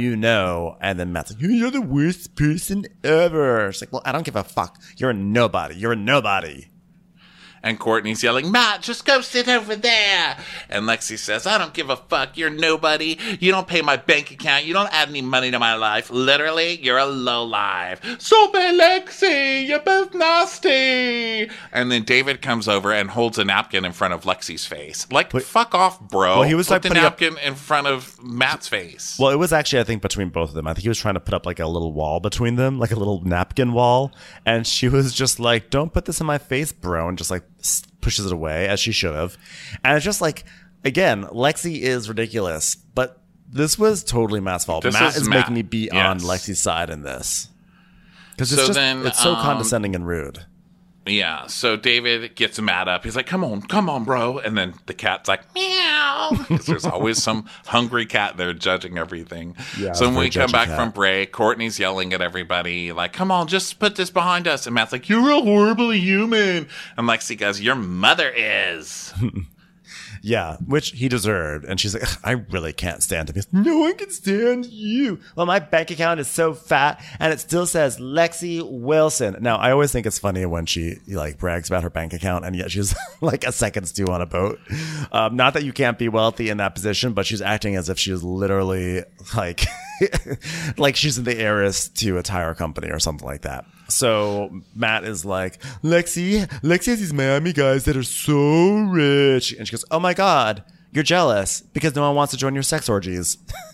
Speaker 2: And then Matt's like, you're the worst person ever. She's like, well, I don't give a fuck. You're a nobody. You're a nobody.
Speaker 3: And Courtney's yelling, Matt, just go sit over there. And Lexi says, I don't give a fuck. You're nobody. You don't pay my bank account. You don't add any money to my life. Literally, you're a lowlife. So bad, Lexi. You're both nasty. And then David comes over and holds a napkin in front of Lexi's face. Fuck off, bro.
Speaker 2: Well, he was
Speaker 3: Put the napkin in front of Matt's face.
Speaker 2: Well, it was actually, I think, between both of them. I think he was trying to put up like a little wall between them, like a little napkin wall. And she was just like, don't put this in my face, bro. And just like pushes it away, as she should have. And it's just like, again, Lexi is ridiculous, but this was totally Matt's fault. Matt is making me be on Lexi's side in this, because it's so condescending and rude.
Speaker 3: Yeah, so David gets Matt up. He's like, come on, bro. And then the cat's like, meow. Because there's always some hungry cat there judging everything. Yeah, so when we come back from break, Courtney's yelling at everybody, like, come on, just put this behind us. And Matt's like, you're a horrible human. And Lexi goes, your mother is.
Speaker 2: Yeah, which he deserved. And she's like, I really can't stand him. He goes, no one can stand you. Well, my bank account is so fat and it still says Lexi Wilson. Now, I always think it's funny when she like brags about her bank account and yet she's like a seconds due on a boat. Not that you can't be wealthy in that position, but she's acting as if she is literally like, like she's the heiress to a tire company or something like that. So Matt is like, Lexi has these Miami guys that are so rich. And she goes, oh my God, you're jealous because no one wants to join your sex orgies.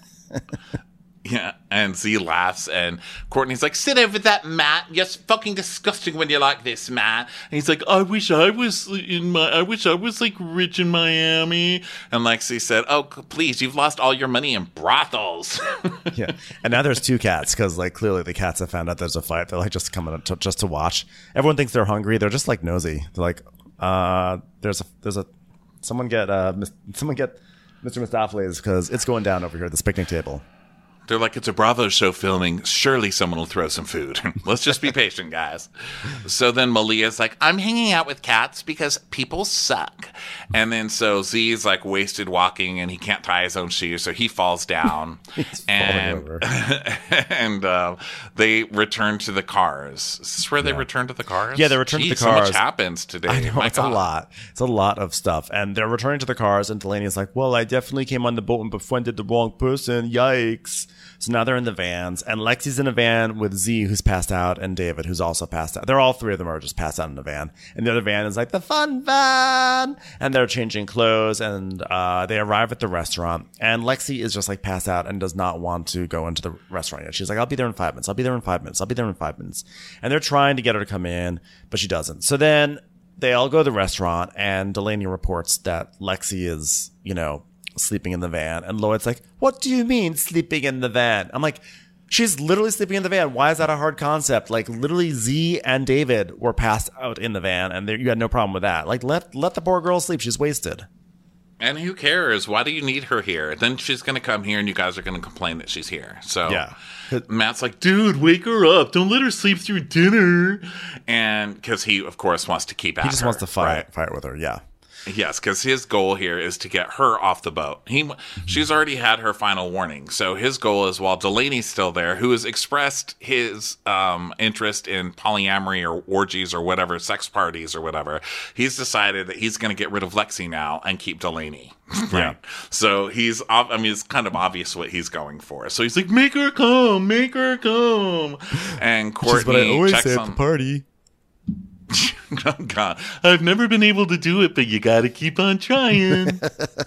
Speaker 3: Yeah, and Z laughs, and Courtney's like, sit over that, Matt. You're fucking disgusting when you're like this, Matt. And he's like, I wish I was like rich in Miami. And Lexi said, oh, please, you've lost all your money in brothels.
Speaker 2: Yeah, and now there's two cats because like clearly the cats have found out there's a fight. They're like just coming just to watch. Everyone thinks they're hungry. They're just like nosy. They're like, someone get Mr. Mistopheles because it's going down over here at this picnic table.
Speaker 3: They're like, it's a Bravo show filming. Surely someone will throw some food. Let's just be patient, guys. So then Malia's like, I'm hanging out with cats because people suck. And then so Z's like wasted walking and he can't tie his own shoes. So he falls down.
Speaker 2: He's falling over.
Speaker 3: And they return to the cars. Is this where they return to the cars?
Speaker 2: Yeah, they return to the cars.
Speaker 3: So much happens today.
Speaker 2: I know, it's a lot. It's a lot of stuff. And they're returning to the cars and Delaney's like, well, I definitely came on the boat and befriended the wrong person. Yikes. So now they're in the vans, and Lexi's in a van with Z, who's passed out, and David, who's also passed out. They're all three of them are just passed out in a van. And the other van is like the fun van. And they're changing clothes, and they arrive at the restaurant. And Lexi is just like passed out and does not want to go into the restaurant yet. She's like, I'll be there in 5 minutes. I'll be there in 5 minutes. I'll be there in 5 minutes. And they're trying to get her to come in, but she doesn't. So then they all go to the restaurant, and Delaney reports that Lexi is, sleeping in the van. And Lloyd's like, what do you mean sleeping in the van? I'm like, she's literally sleeping in the van. Why is that a hard concept? Like literally Z and David were passed out in the van and you had no problem with that. Like let the poor girl sleep. She's wasted.
Speaker 3: And who cares? Why do you need her here? Then she's going to come here and you guys are going to complain that she's here. So
Speaker 2: yeah.
Speaker 3: Matt's like, dude, wake her up. Don't let her sleep through dinner. And because he, of course, wants to keep at her.
Speaker 2: He just wants to fight with her. Yeah.
Speaker 3: Yes, because his goal here is to get her off the boat. She's already had her final warning. So his goal is, while Delaney's still there, who has expressed his interest in polyamory or orgies or whatever, sex parties or whatever, he's decided that he's going to get rid of Lexi now and keep Delaney. Right?
Speaker 2: Yeah.
Speaker 3: So it's kind of obvious what he's going for. So he's like, make her come. And Courtney checks on...
Speaker 2: at the party.
Speaker 3: Oh, God. I've never been able to do it, but you got to keep on trying.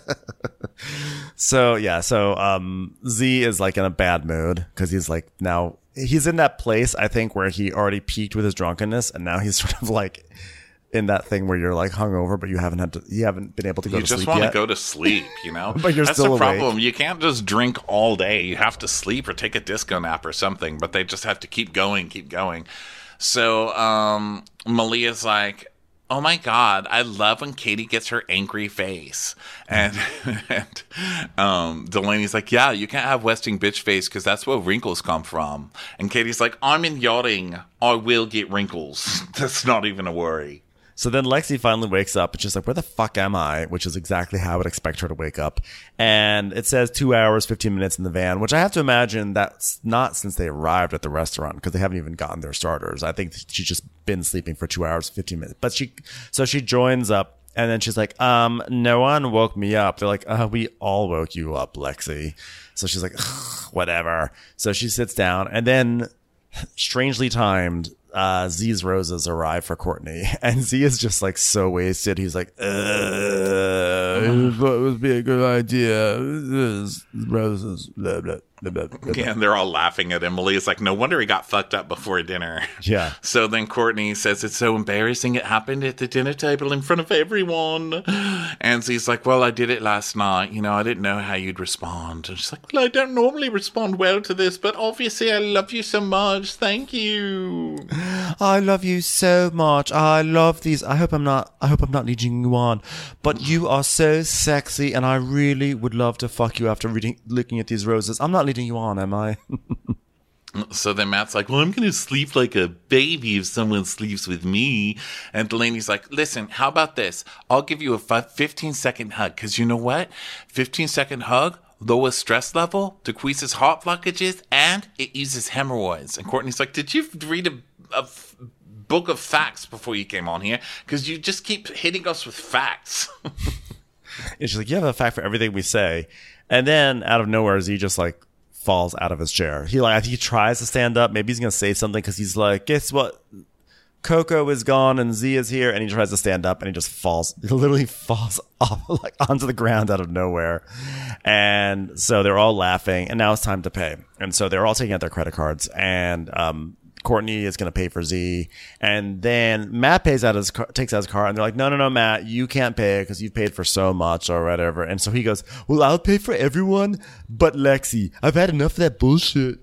Speaker 2: So Z is like in a bad mood because he's like now he's in that place, I think, where he already peaked with his drunkenness. And now he's sort of like in that thing where you're like hungover, but you haven't been able to go to sleep yet.
Speaker 3: You just want to go to sleep,
Speaker 2: But you're
Speaker 3: That's
Speaker 2: still
Speaker 3: the problem.
Speaker 2: awake.
Speaker 3: You can't just drink all day. You have to sleep or take a disco nap or something, but they just have to keep going. So Malia's like, Oh my God, I love when Katie gets her angry face. And Delaney's like, yeah, you can't have Westing bitch face because that's where wrinkles come from. And Katie's like, I'm in yachting. I will get wrinkles. That's not even a worry.
Speaker 2: So then Lexi finally wakes up and she's like, where the fuck am I? Which is exactly how I would expect her to wake up. And it says 2 hours, 15 minutes in the van, which I have to imagine that's not since they arrived at the restaurant because they haven't even gotten their starters. I think she's just been sleeping for 2 hours, 15 minutes. But she joins up and then she's like, no one woke me up. They're like, we all woke you up, Lexi. So she's like, whatever. So she sits down and then strangely timed, Z's roses arrive for Courtney, and Z is just like so wasted. He's like, it would be a good idea. Roses, blah, blah, blah, blah, blah.
Speaker 3: Yeah, and they're all laughing at him. Malia's like, no wonder he got fucked up before dinner.
Speaker 2: Yeah.
Speaker 3: So then Courtney says it's so embarrassing it happened at the dinner table in front of everyone. And Z's like, well, I did it last night. You know, I didn't know how you'd respond. And she's like, well, I don't normally respond well to this, but obviously I love you so much. Thank you.
Speaker 2: I love you so much. I love these. I hope I'm not leading you on, but you are so sexy, and I really would love to fuck you after looking at these roses. I'm not leading you on, am I?
Speaker 3: So then Matt's like, well, I'm going to sleep like a baby if someone sleeps with me. And Delaney's like, listen, how about this? I'll give you a 15-second hug, because you know what? 15-second hug, lowest stress level, decreases heart blockages, and it eases hemorrhoids. And Courtney's like, did you read a book of facts before you came on here? Because you just keep hitting us with facts.
Speaker 2: And she's like, you have a fact for everything we say. And then out of nowhere, Z just like falls out of his chair. I think he tries to stand up. Maybe he's going to say something because he's like, guess what? Coco is gone and Z is here. And he tries to stand up and he just falls. He literally falls off like onto the ground out of nowhere. And so they're all laughing. And now it's time to pay. And so they're all taking out their credit cards. And Courtney is going to pay for Z. And then Matt takes out his car. And they're like, no, Matt, you can't pay because you've paid for so much or whatever. And so he goes, well, I'll pay for everyone but Lexi. I've had enough of that bullshit.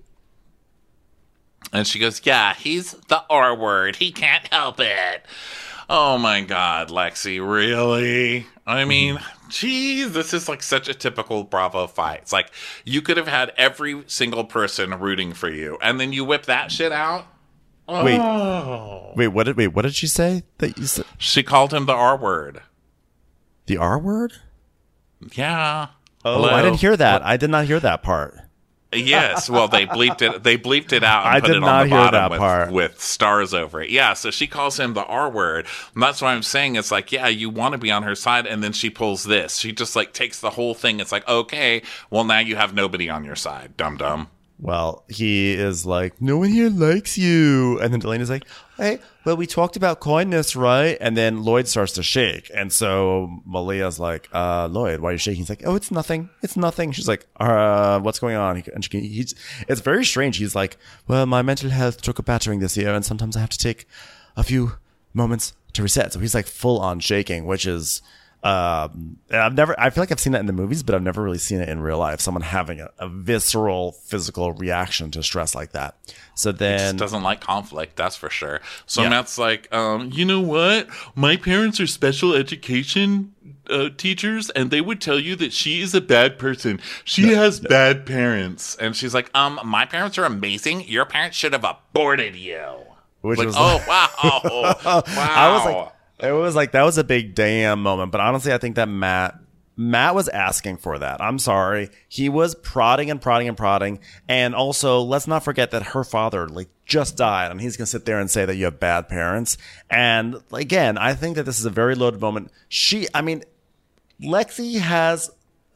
Speaker 3: And she goes, yeah, he's the R word. He can't help it. Oh, my God, Lexi, really? I mean, geez, this is like such a typical Bravo fight. It's like you could have had every single person rooting for you, and then you whip that shit out. Oh.
Speaker 2: Wait, what did she say that you said?
Speaker 3: She called him the R word.
Speaker 2: The R word?
Speaker 3: Yeah.
Speaker 2: Oh, hello? I didn't hear that. I did not hear that part.
Speaker 3: Yes, well, they bleeped it. They bleeped it out and
Speaker 2: I
Speaker 3: put
Speaker 2: did
Speaker 3: it
Speaker 2: not
Speaker 3: on the
Speaker 2: hear
Speaker 3: bottom
Speaker 2: that part.
Speaker 3: with stars over it. Yeah, so she calls him the R word. And that's what I'm saying. It's like, yeah, you want to be on her side, and then she pulls this. She just like takes the whole thing. It's like, okay, well now you have nobody on your side, dum dum.
Speaker 2: Well, he is like, no one here likes you. And then Delaney's like, hey, well, we talked about kindness, right? And then Lloyd starts to shake. And so Malia's like, Lloyd, why are you shaking? He's like, oh, it's nothing. It's nothing. She's like, what's going on? And it's very strange. He's like, well, my mental health took a battering this year, and sometimes I have to take a few moments to reset. So he's like full on shaking, which is... I feel like I've seen that in the movies, but I've never really seen it in real life. Someone having a visceral physical reaction to stress like that. So then,
Speaker 3: he just doesn't like conflict, that's for sure. So
Speaker 2: yeah.
Speaker 3: Matt's like, you know what? My parents are special education teachers, and they would tell you that she is a bad person. She has bad parents. And she's like, my parents are amazing. Your parents should have aborted you.
Speaker 2: Which
Speaker 3: like,
Speaker 2: was
Speaker 3: wow. Wow.
Speaker 2: I was like, it was like, that was a big damn moment. But honestly, I think that Matt was asking for that. I'm sorry. He was prodding. And also, let's not forget that her father like just died, and he's going to sit there and say that you have bad parents. And again, I think that this is a very loaded moment. Lexi has,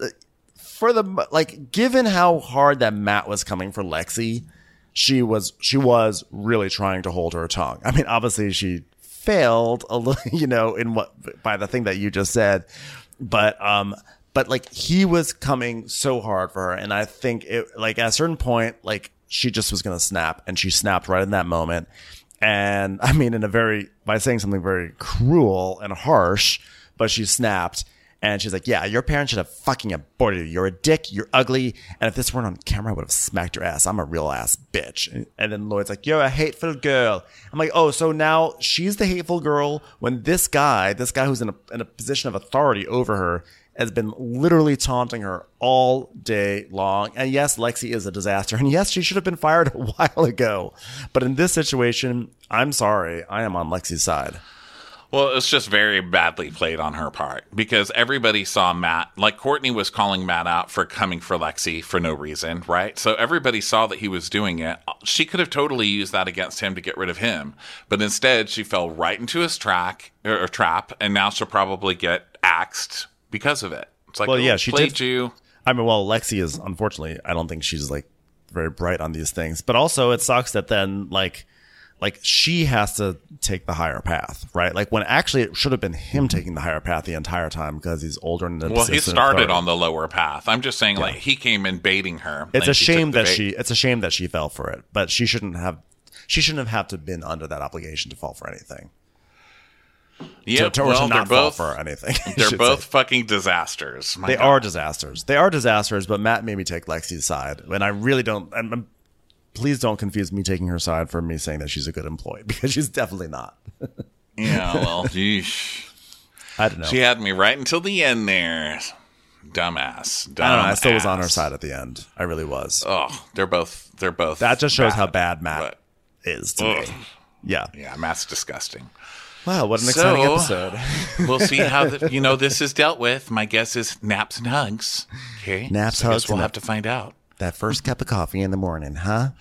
Speaker 2: given how hard that Matt was coming for Lexi, she was really trying to hold her tongue. I mean, obviously she failed a little, by the thing that you just said, but like he was coming so hard for her, and I think it at a certain point, like she just was gonna snap, and she snapped right in that moment. And I mean, by saying something very cruel and harsh, but she snapped. And she's like, yeah, your parents should have fucking aborted you. You're a dick. You're ugly. And if this weren't on camera, I would have smacked your ass. I'm a real ass bitch. And then Lloyd's like, you're a hateful girl. I'm like, oh, so now she's the hateful girl when this guy who's in a position of authority over her has been literally taunting her all day long. And yes, Lexi is a disaster. And yes, she should have been fired a while ago. But in this situation, I'm sorry. I am on Lexi's side.
Speaker 3: Well, it's just very badly played on her part because everybody saw Matt, like Courtney was calling Matt out for coming for Lexi for no reason, right? So everybody saw that he was doing it. She could have totally used that against him to get rid of him. But instead, she fell right into his trap, and now she'll probably get axed because of it. It's like,
Speaker 2: well, yeah, she
Speaker 3: played
Speaker 2: did.
Speaker 3: You.
Speaker 2: I mean, well, Lexi is, unfortunately, I don't think she's like very bright on these things. But also, it sucks that then, like she has to take the higher path, right? Like when actually it should have been him taking the higher path the entire time because he's older and
Speaker 3: well, he started on the lower path. I'm just saying, like he came in baiting her.
Speaker 2: It's a shame that she fell for it, but she shouldn't have had to been under that obligation to fall for anything.
Speaker 3: Yeah,
Speaker 2: well, they're both for anything.
Speaker 3: They're both fucking disasters.
Speaker 2: They are disasters. They are disasters. But Matt made me take Lexi's side, and I really don't. Please don't confuse me taking her side for me saying that she's a good employee because she's definitely not.
Speaker 3: Yeah, well, geesh.
Speaker 2: I don't know.
Speaker 3: She had me right until the end there. Dumbass.
Speaker 2: I don't know. I still was on her side at the end. I really was.
Speaker 3: Oh, they're both.
Speaker 2: That just shows how bad Matt is to me. Yeah.
Speaker 3: Yeah, Matt's disgusting.
Speaker 2: Wow, what an exciting episode.
Speaker 3: We'll see how this is dealt with. My guess is naps and hugs. Okay.
Speaker 2: Naps, hugs.
Speaker 3: We'll have to find out.
Speaker 2: That first cup of coffee in the morning, huh?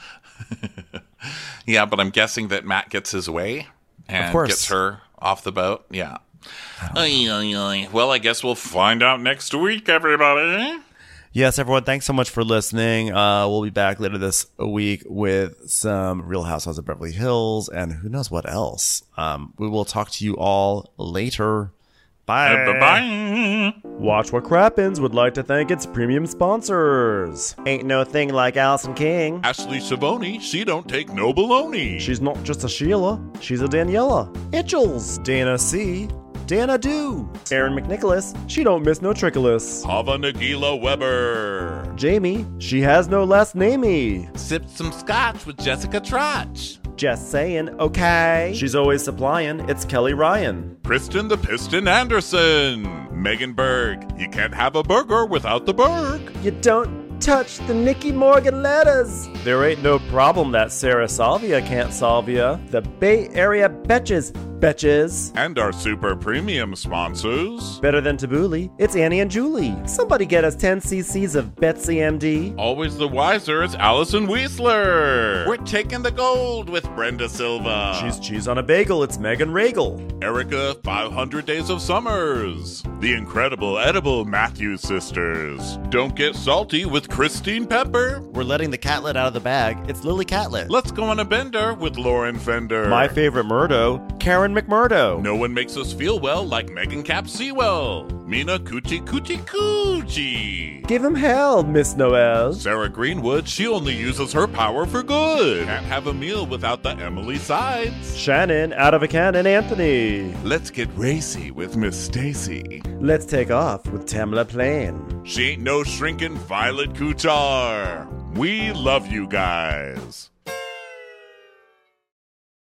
Speaker 3: Yeah, but I'm guessing that Matt gets his way and gets her off the boat. Yeah. Well, I guess we'll find out next week, everybody.
Speaker 2: Yes, everyone, thanks so much for listening. We'll be back later this week with some Real Housewives of Beverly Hills and who knows what else. We will talk to you all later. Bye.
Speaker 3: Bye-bye.
Speaker 2: Watch What Crappens would like to thank its premium sponsors. Ain't no thing like Allison King.
Speaker 3: Ashley Savoni, she don't take no baloney.
Speaker 2: She's not just a Sheila, she's a Daniela. Itchels. Dana C. Dana Do. Aaron McNicholas, she don't miss no trickolas.
Speaker 3: Hava Nagila Weber.
Speaker 2: Jamie, she has no last namey.
Speaker 3: Sipped some scotch with Jessica Trotch.
Speaker 2: Just saying, okay. She's always supplying. It's Kelly Ryan.
Speaker 3: Kristen the Piston Anderson. Megan Berg. You can't have a burger without the Berg.
Speaker 2: You don't touch the Nikki Morgan letters. There ain't no problem that Sarah Salvia can't solve ya. The Bay Area Betches.
Speaker 3: And our super premium sponsors.
Speaker 2: Better than Tabbouleh, it's Annie and Julie. Somebody get us 10 cc's of Betsy MD.
Speaker 3: Always the wiser is Allison Weisler. We're taking the gold with Brenda Silva.
Speaker 2: She's cheese on a bagel, it's Megan Regal.
Speaker 3: Erica, 500 Days of Summers. The incredible edible Matthews sisters. Don't get salty with Christine Pepper.
Speaker 2: We're letting the catlet out of the bag. It's Lily Catlet.
Speaker 3: Let's go on a bender with Lauren Fender.
Speaker 2: My favorite Murdo, Karen McMurdo.
Speaker 3: No one makes us feel well like Megan Cap Sewell. Mina Coochie.
Speaker 2: Give him hell, Miss Noel.
Speaker 3: Sarah Greenwood, she only uses her power for good. Can't have a meal without the Emily Sides.
Speaker 2: Shannon, out of a cannon, Anthony.
Speaker 3: Let's get racy with Miss Stacy.
Speaker 2: Let's take off with Tamla Plain.
Speaker 3: She ain't no shrinking Violet Kuchar. We love you guys.